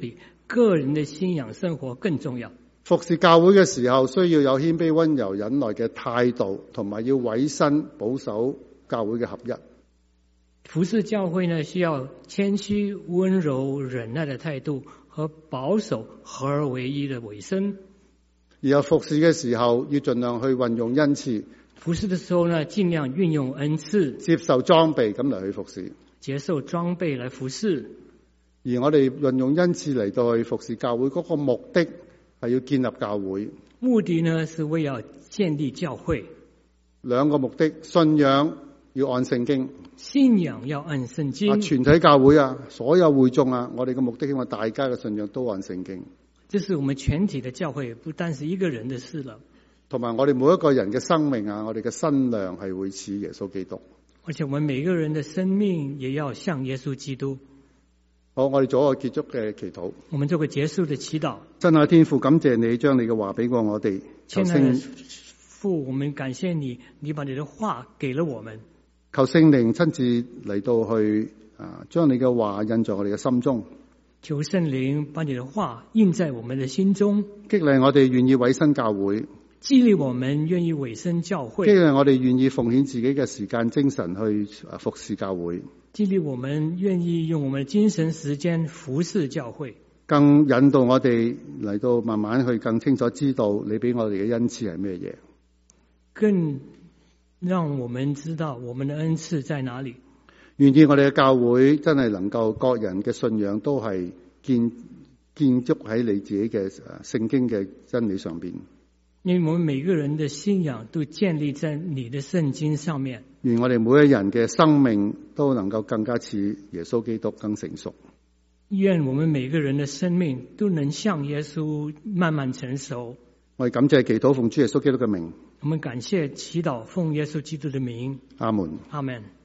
个人的信仰生活更重要。 服侍教會嘅時候，需要有謙卑、溫柔、忍耐嘅態度，同埋要委身保守教會嘅合一。 服侍教會呢，需要謙虛、溫柔、忍耐的態度和保守合而為一的委身。 然後服侍嘅時候，要盡量去運用恩賜。 服侍的時候呢，盡量運用恩賜， 接受裝備咁嚟去服侍。 接受裝備來服侍。 而我哋運用恩賜嚟到去服侍教會嗰個目的係要建立教會。 目的呢，是為要建立教會。 兩個目的，信仰要按聖經。 信仰要按聖經。 啊，全體教會啊，所有會眾啊，我哋嘅目的希望大家嘅信仰都按聖經。 這是我們全體的教會，不單是一個人的事了。 同埋我哋每一個人嘅生命啊，我哋嘅身量係會似耶穌基督。 而且我們每個人的生命也要像耶穌基督。 好，我哋做一個結束嘅祈禱。 我們做個結束的祈禱。 真愛天父，感謝你將你嘅話俾過我哋。 親愛的父，我們感謝你，你把你的話給了我們。 求聖靈親自嚟到去啊，將你嘅話印在我哋嘅心中。 求聖靈把你的話印在我們的心中， 激勵我哋願意委身教會， 激勵我們願意委身教會， 激勵我哋願意奉獻自己嘅時間精神去服侍教會， 激勵我們願意用我們的精神時間服侍教會， 更引導我哋嚟到慢慢去更清楚知道你俾我哋嘅恩賜係咩嘢， 更讓我們知道我們的恩賜在哪裡。 願意我哋嘅教會真係能夠各人嘅信仰都係建建築喺你自己嘅聖經嘅真理上邊。 因為我們每個人的信仰都建立在你的聖經上面。 願我哋每一人嘅生命都能夠更加似耶穌基督更成熟。 願我們每個人的生命都能像耶穌慢慢成熟。 我哋感謝祈禱奉主耶穌基督嘅名。 我們感謝祈禱奉耶穌基督的名。 阿門。 阿門。